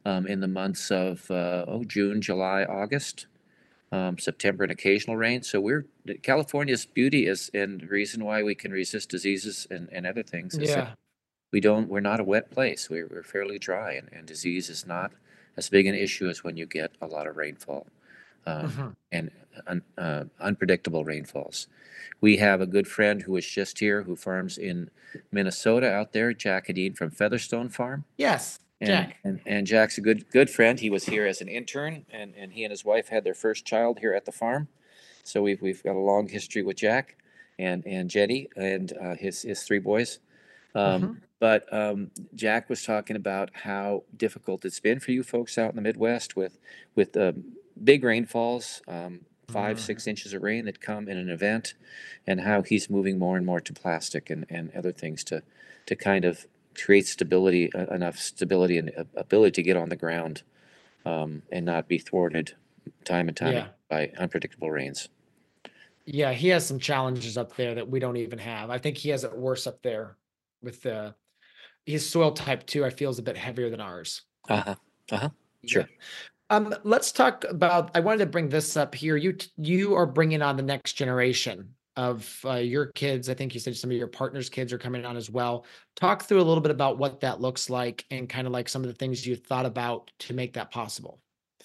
um, in the months of uh, oh June, July, August, um, September, and occasional rain. So we're California's beauty is, and the reason why we can resist diseases and, and other things is that Yeah. we don't we're not a wet place. We're, we're fairly dry, and, and disease is not as big an issue as when you get a lot of rainfall, um, Mhm. and un, uh, unpredictable rainfalls. We have a good friend who was just here who farms in Minnesota out there, Jack Adine from Featherstone Farm. Yes, And, Jack. and and Jack's a good good friend. He was here as an intern, and, and he and his wife had their first child here at the farm. So we've we've got a long history with Jack and and Jetty and uh, his his three boys. Um, Mhm. but um, Jack was talking about how difficult it's been for you folks out in the Midwest with with um, big rainfalls, um, five Mm. six inches of rain that come in an event, and how he's moving more and more to plastic and, and other things to to kind of create stability, uh, enough stability and uh, ability to get on the ground, um, and not be thwarted time and time again Yeah. by unpredictable rains. Yeah, he has some challenges up there that we don't even have. I think he has it worse up there with the his soil type too, I feel is a bit heavier than ours. Uh-huh. Uh-huh. Yeah. Sure. Um, let's talk about I wanted to bring this up here. You t- you are bringing on the next generation of uh, your kids. I think you said some of your partner's kids are coming on as well. Talk through a little bit about what that looks like and kind of like some of the things you thought about to make that possible.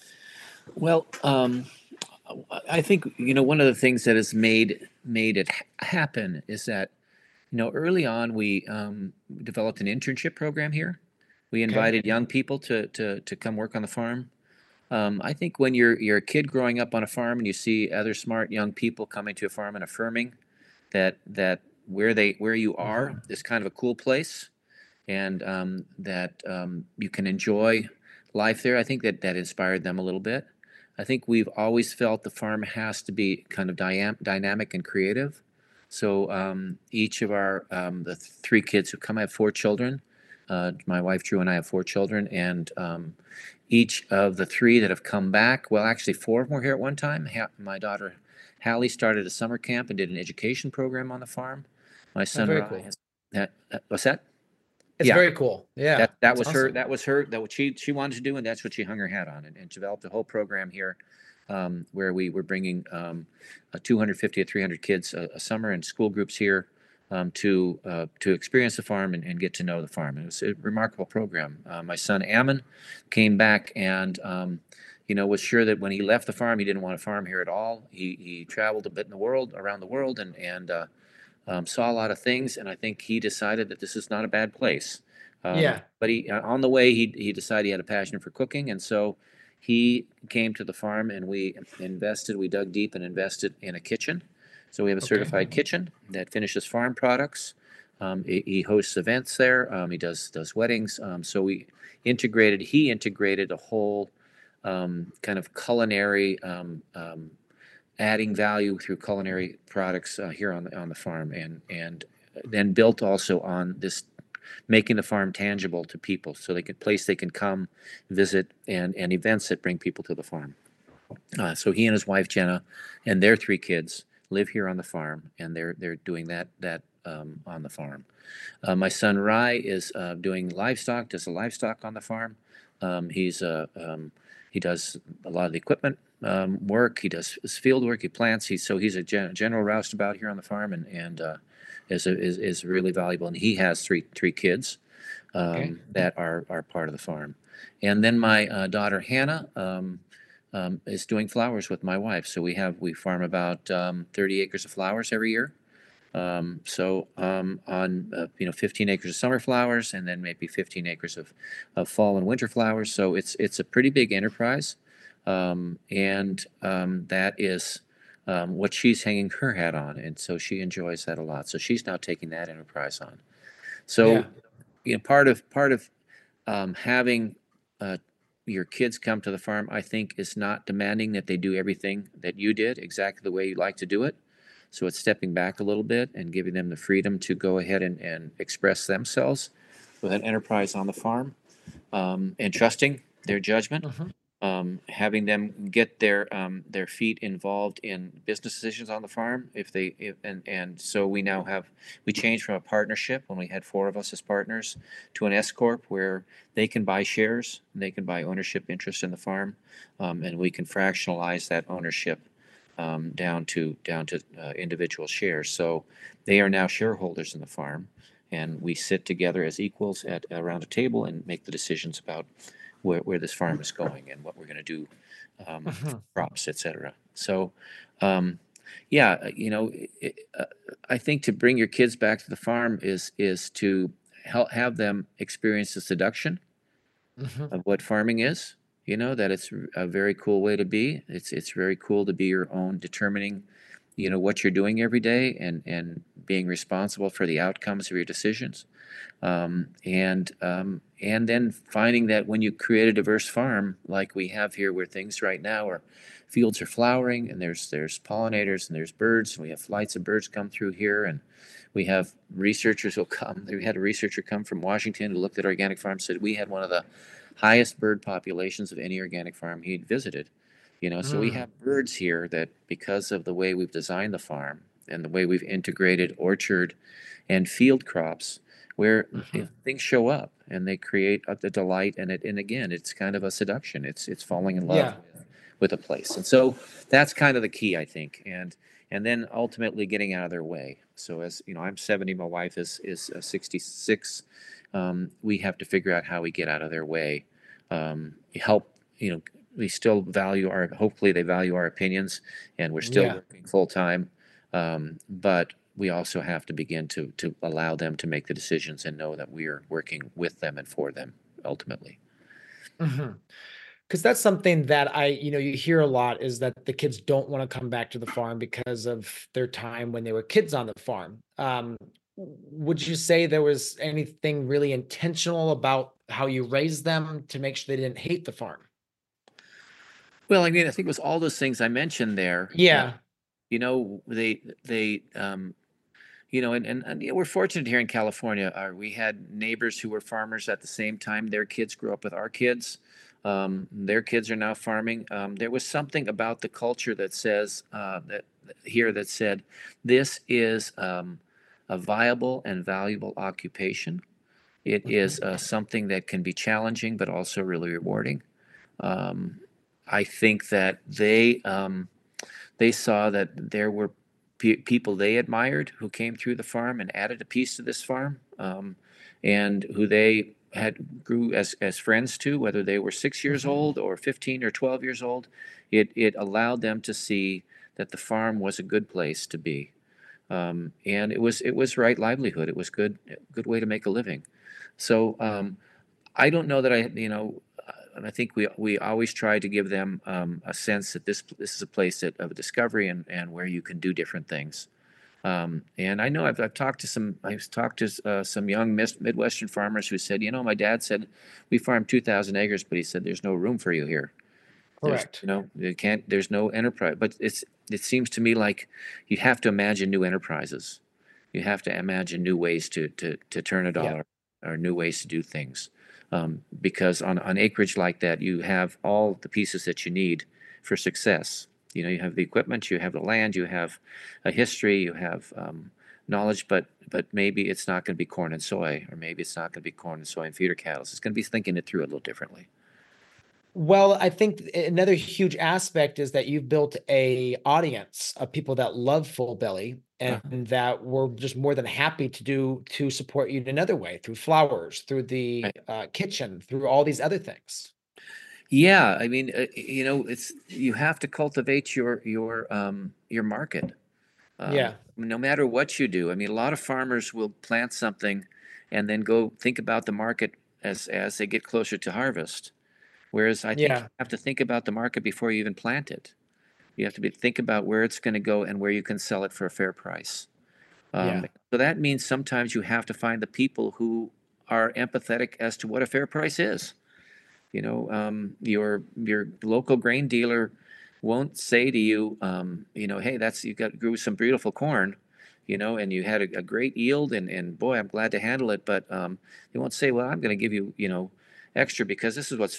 Well, um, I think you know one of the things that has made made it ha- happen is that you know early on we um, developed an internship program here. We Okay. invited young people to to to come work on the farm. Um, I think when you're you're a kid growing up on a farm and you see other smart young people coming to a farm and affirming that that where they where you Mhm. are is kind of a cool place, and um, that um, you can enjoy life there. I think that that inspired them a little bit. I think we've always felt the farm has to be kind of dy- dynamic and creative. So um, each of our um, the three kids who come, I have four children. Uh, my wife Drew and I have four children, and um, each of the three that have come back, well, actually four of them were here at one time. Ha- my daughter Hallie started a summer camp and did an education program on the farm. My Oh, son very Ryan cool. has that. that what's that? It's Yeah, very cool. Yeah, that that that's was her. awesome. That was her. That what she she wanted to do, and that's what she hung her hat on, and, and developed a whole program here, um, where we were bringing um, a two hundred fifty to three hundred kids a, a summer and school groups here, um, to uh, to experience the farm and, and get to know the farm. And it was a remarkable program. Uh, my son Ammon came back and. Um, you know, was sure that when he left the farm, he didn't want to farm here at all. He he traveled a bit in the world, around the world, and and uh, um, saw a lot of things, and I think he decided that this is not a bad place. Um, Yeah. but he, uh, on the way, he he decided he had a passion for cooking, and so he came to the farm, and we invested. We dug deep and invested in a kitchen. So we have a Okay. certified kitchen that finishes farm products. Um, he, he hosts events there. Um, he does does weddings. Um, so we integrated. He integrated a whole um, kind of culinary, um, um, adding value through culinary products uh, here on the on the farm, and and then built also on this making the farm tangible to people, so they can place they can come visit, and and events that bring people to the farm. Uh, so he and his wife Jenna and their three kids live here on the farm, and they're they're doing that that um, on the farm. Uh, my son Rye is uh, doing livestock, does the livestock on the farm. Um, he's uh, um, he does a lot of the equipment um, work. He does his field work. He plants. He's so he's a gen- general roustabout here on the farm, and and uh, is, a, is is really valuable. And he has three three kids Okay. um, that are are part of the farm. And then my uh, daughter Hannah. Um, um, is doing flowers with my wife. So we have we farm about um, thirty acres of flowers every year. Um, so um, on uh, you know fifteen acres of summer flowers, and then maybe fifteen acres of, of fall and winter flowers. So it's it's a pretty big enterprise, um, and um, that is um, what she's hanging her hat on, and so she enjoys that a lot. So she's now taking that enterprise on. So Yeah. you know part of part of um, having uh, your kids come to the farm, I think, is not demanding that they do everything that you did exactly the way you like to do it. So it's stepping back a little bit and giving them the freedom to go ahead and, and express themselves with an enterprise on the farm, um, and trusting their judgment. Mhm. um, having them get their um, their feet involved in business decisions on the farm. If they if, and and so we now have we changed from a partnership when we had four of us as partners to an S corp where they can buy shares, and they can buy ownership interest in the farm, um, and we can fractionalize that ownership um, down to down to uh, individual shares. So they are now shareholders in the farm, and we sit together as equals at around a table and make the decisions about where, where this farm is going and what we're going to do, um, Mhm. crops, et cetera. So, um, yeah, uh, you know, it, uh, I think to bring your kids back to the farm is is to help have them experience the seduction Mhm. of what farming is. You know that it's a very cool way to be. It's it's very cool to be your own determining, you know, what you're doing every day and and being responsible for the outcomes of your decisions. Um, and um, and then finding that when you create a diverse farm like we have here, where things right now are fields are flowering and there's there's pollinators and there's birds and we have flights of birds come through here and we have researchers who'll come. We had a researcher come from Washington who looked at organic farms, said we had one of the highest bird populations of any organic farm he'd visited. You know, so we Mm. have birds here that because of the way we've designed the farm and the way we've integrated orchard and field crops, where you know, Mhm. things show up and they create a, the delight and it and again it's kind of a seduction. It's it's falling in love Yeah. with, with a place, and so that's kind of the key, I think. And and then ultimately getting out of their way. So as you know, I'm seventy, my wife is is uh, sixty-six. Um, we have to figure out how we get out of their way. Um, help, you know, we still value our, hopefully they value our opinions and we're still Yeah. working full time. Um, but we also have to begin to to allow them to make the decisions and know that we are working with them and for them ultimately. Mhm. Because that's something that I, you know, you hear a lot is that the kids don't want to come back to the farm because of their time when they were kids on the farm. Um, w- would you say there was anything really intentional about how you raised them to make sure they didn't hate the farm? Well, I mean, I think it was all those things I mentioned there. Uh, Yeah. you know, they they um, you know, and, and, and you know, we're fortunate here in California. Uh, we had neighbors who were farmers at the same time. Their kids grew up with our kids. Um, their kids are now farming. Um, there was something about the culture that says uh, that here that said this is um, a viable and valuable occupation. It is Mhm. uh, something that can be challenging, but also really rewarding. Um, I think that they um, they saw that there were pe- people they admired who came through the farm and added a piece to this farm, um, and who they had grew as, as friends to, whether they were six years Mhm. old or fifteen or twelve years old. It, it allowed them to see that the farm was a good place to be. Um, and it was it was right livelihood. It was good good way to make a living. So um, I don't know that I, you know, uh, and I think we we always try to give them um, a sense that this this is a place that, of discovery and, and where you can do different things. Um, and I know I've, I've talked to some I've talked to uh, some young mis- Midwestern farmers who said, you know, my dad said we farm two thousand acres, but he said there's no room for you here. There's Correct. you know you can't there's no enterprise. But it's it seems to me like you have to imagine new enterprises. You have to imagine new ways to to to turn a Yeah. dollar or new ways to do things. Um, because on on acreage like that, you have all the pieces that you need for success. You know, you have the equipment, you have the land, you have a history, you have um, knowledge, but but maybe it's not going to be corn and soy, or maybe it's not going to be corn and soy and feeder cattle. It's going to be thinking it through a little differently. Well, I think another huge aspect is that you've built a audience of people that love Full Belly and Uh, that were just more than happy to do to support you in another way through flowers, through the right. uh, kitchen, through all these other things. Yeah, I mean, uh, you know, it's you have to cultivate your your um, your market. Um, Yeah. no matter what you do, I mean, a lot of farmers will plant something and then go think about the market as as they get closer to harvest. Whereas I think you Yeah. have to think about the market before you even plant it. You have to be think about where it's going to go and where you can sell it for a fair price. Um, Yeah. so that means sometimes you have to find the people who are empathetic as to what a fair price is. You know, um, your your local grain dealer won't say to you, um, you know, hey, that's you got grew some beautiful corn, you know, and you had a, a great yield, and and boy, I'm glad to handle it. But um, they won't say, well, I'm going to give you, you know, extra because this is what's fair.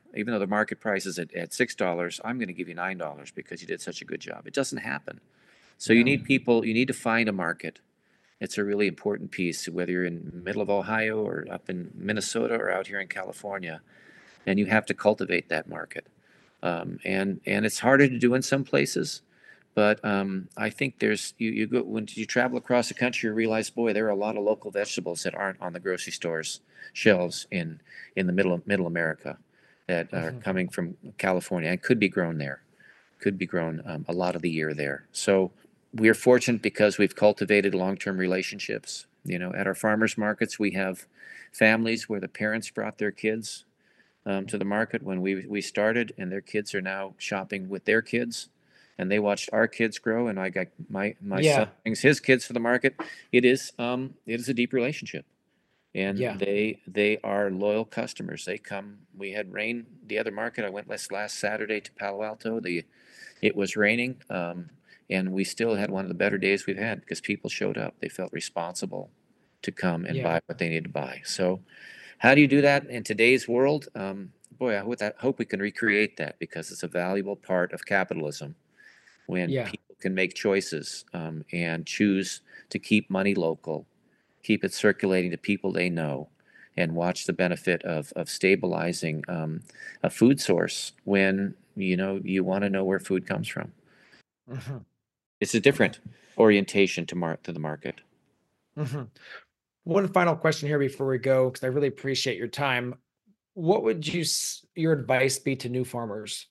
even though the market price is at, at six dollars, I'm going to give you nine dollars because you did such a good job. It doesn't happen. So you No. need people, you need to find a market. It's a really important piece, whether you're in the middle of Ohio or up in Minnesota or out here in California, and you have to cultivate that market. Um, and and it's harder to do in some places, but um, I think there's you you go when you travel across the country, you realize, boy, there are a lot of local vegetables that aren't on the grocery stores shelves in in the middle of middle America that are Mhm. coming from California and could be grown there, could be grown um, a lot of the year there. So we're fortunate because we've cultivated long-term relationships. You know, at our farmers markets, we have families where the parents brought their kids um, to the market when we we started, and their kids are now shopping with their kids, and they watched our kids grow, and I got my my son Yeah. brings his kids to the market. It is um it is a deep relationship, and Yeah. they they are loyal customers. They come. We had rain the other market. I went last last Saturday to Palo Alto. The it was raining, um, and we still had one of the better days we've had because people showed up. They felt responsible to come and Yeah. buy what they need to buy. So how do you do that in today's world? Um, boy, I hope, that, hope we can recreate that because it's a valuable part of capitalism when Yeah. people can make choices um, and choose to keep money local, keep it circulating to people they know, and watch the benefit of, of stabilizing um, a food source when you know you want to know where food comes from. Mhm. It's a different orientation to mar- to the market. Mhm. One final question here before we go, because I really appreciate your time. What would you s- your advice be to new farmers?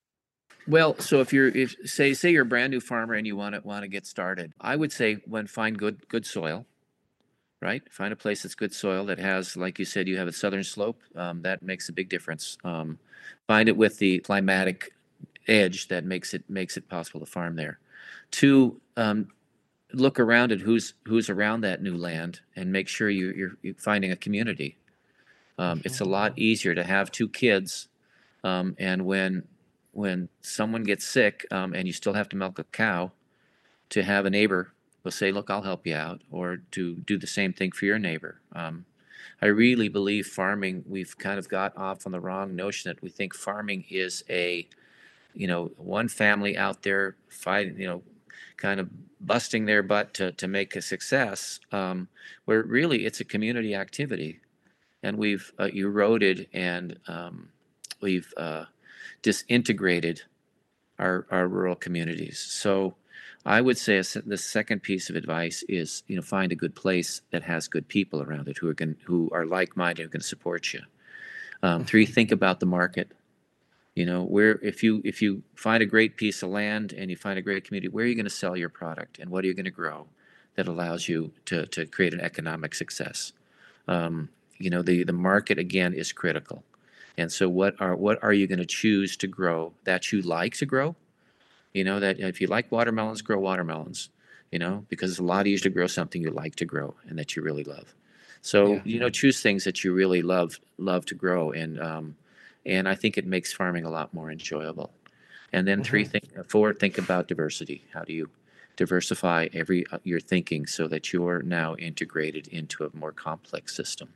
Well, so if you're if say say you're a brand new farmer and you want to want to get started, I would say when find good good soil, right? Find a place that's good soil that has, like you said, you have a southern slope. Um, that makes a big difference. Um, find it with the climatic edge that makes it makes it possible to farm there. Two, um, look around at who's who's around that new land and make sure you, you're you're finding a community. Um, it's a Mhm. lot easier to have two kids, um, and when when someone gets sick um, and you still have to milk a cow, to have a neighbor will say, "Look, I'll help you out," or to do the same thing for your neighbor. Um, I really believe farming. We've kind of got off on the wrong notion that we think farming is a you know one family out there fighting, you know, kind of busting their butt to to make a success. Um, where really it's a community activity, and we've uh, eroded and um, we've uh, disintegrated our, our rural communities. So I would say a, the second piece of advice is, you know, find a good place that has good people around it who are going who are like-minded, who can support you. Um, three, Mhm. think about the market. You know, where if you if you find a great piece of land and you find a great community, where are you going to sell your product and what are you going to grow that allows you to to create an economic success? Um, you know, the the market again is critical. And so what are what are you going to choose to grow that you like to grow? You know, that if you like watermelons, grow watermelons, you know, because it's a lot easier to grow something you like to grow and that you really love. So, Yeah. you know, choose things that you really love love to grow, and um, and I think it makes farming a lot more enjoyable. And then three, Mhm. think four, think about diversity. How do you diversify every uh, your thinking so that you're now integrated into a more complex system?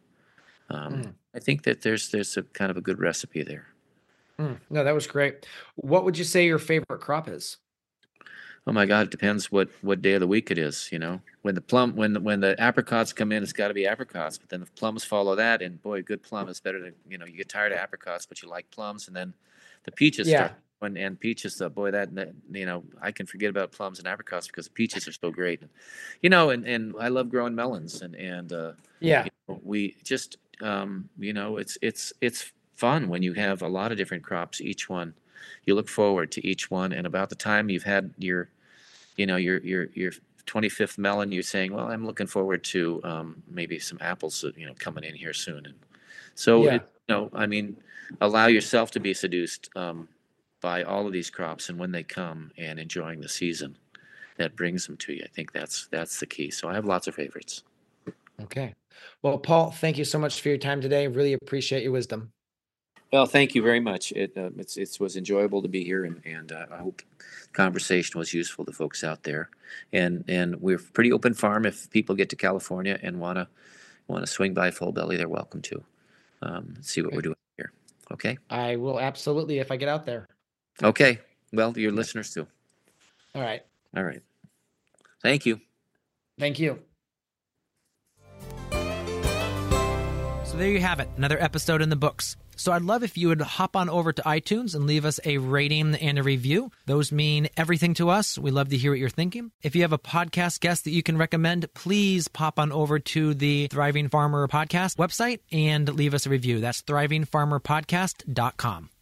Um, Mm. I think that there's there's a kind of a good recipe there. Mm. No, that was great. What would you say your favorite crop is? Oh my God, it depends what what day of the week it is. You know, when the plum when the, when the apricots come in, it's got to be apricots. But then the plums follow that, and boy, a good plum is better than you know. You get tired of apricots, but you like plums, and then the peaches start. Yeah. When and peaches, uh, boy, that, that you know, I can forget about plums and apricots because the peaches are so great. You know, and and I love growing melons, and and uh, Yeah. you know, we just um, you know, it's it's it's fun when you have a lot of different crops. Each one, you look forward to each one, and about the time you've had your you know your your your twenty-fifth melon, you're saying, well, I'm looking forward to um, maybe some apples you know coming in here soon. And so Yeah. it you know I mean, allow yourself to be seduced um, by all of these crops, and when they come, and enjoying the season that brings them to you. I think that's that's the key. So I have lots of favorites. Okay. Well, Paul, thank you so much for your time today. Really appreciate your wisdom. Well, thank you very much. It uh, it's it was enjoyable to be here, and and uh, I hope the conversation was useful to folks out there. And and we're a pretty open farm. If people get to California and wanna want to swing by Full Belly, they're welcome to um, see what we're Great. doing here. Okay. I will absolutely if I get out there. Okay. Well, your listeners too. All right. All right. Thank you. Thank you. So there you have it, another episode in the books. So I'd love if you would hop on over to iTunes and leave us a rating and a review. Those mean everything to us. We love to hear what you're thinking. If you have a podcast guest that you can recommend, please pop on over to the Thriving Farmer Podcast website and leave us a review. That's thriving farmer podcast dot com.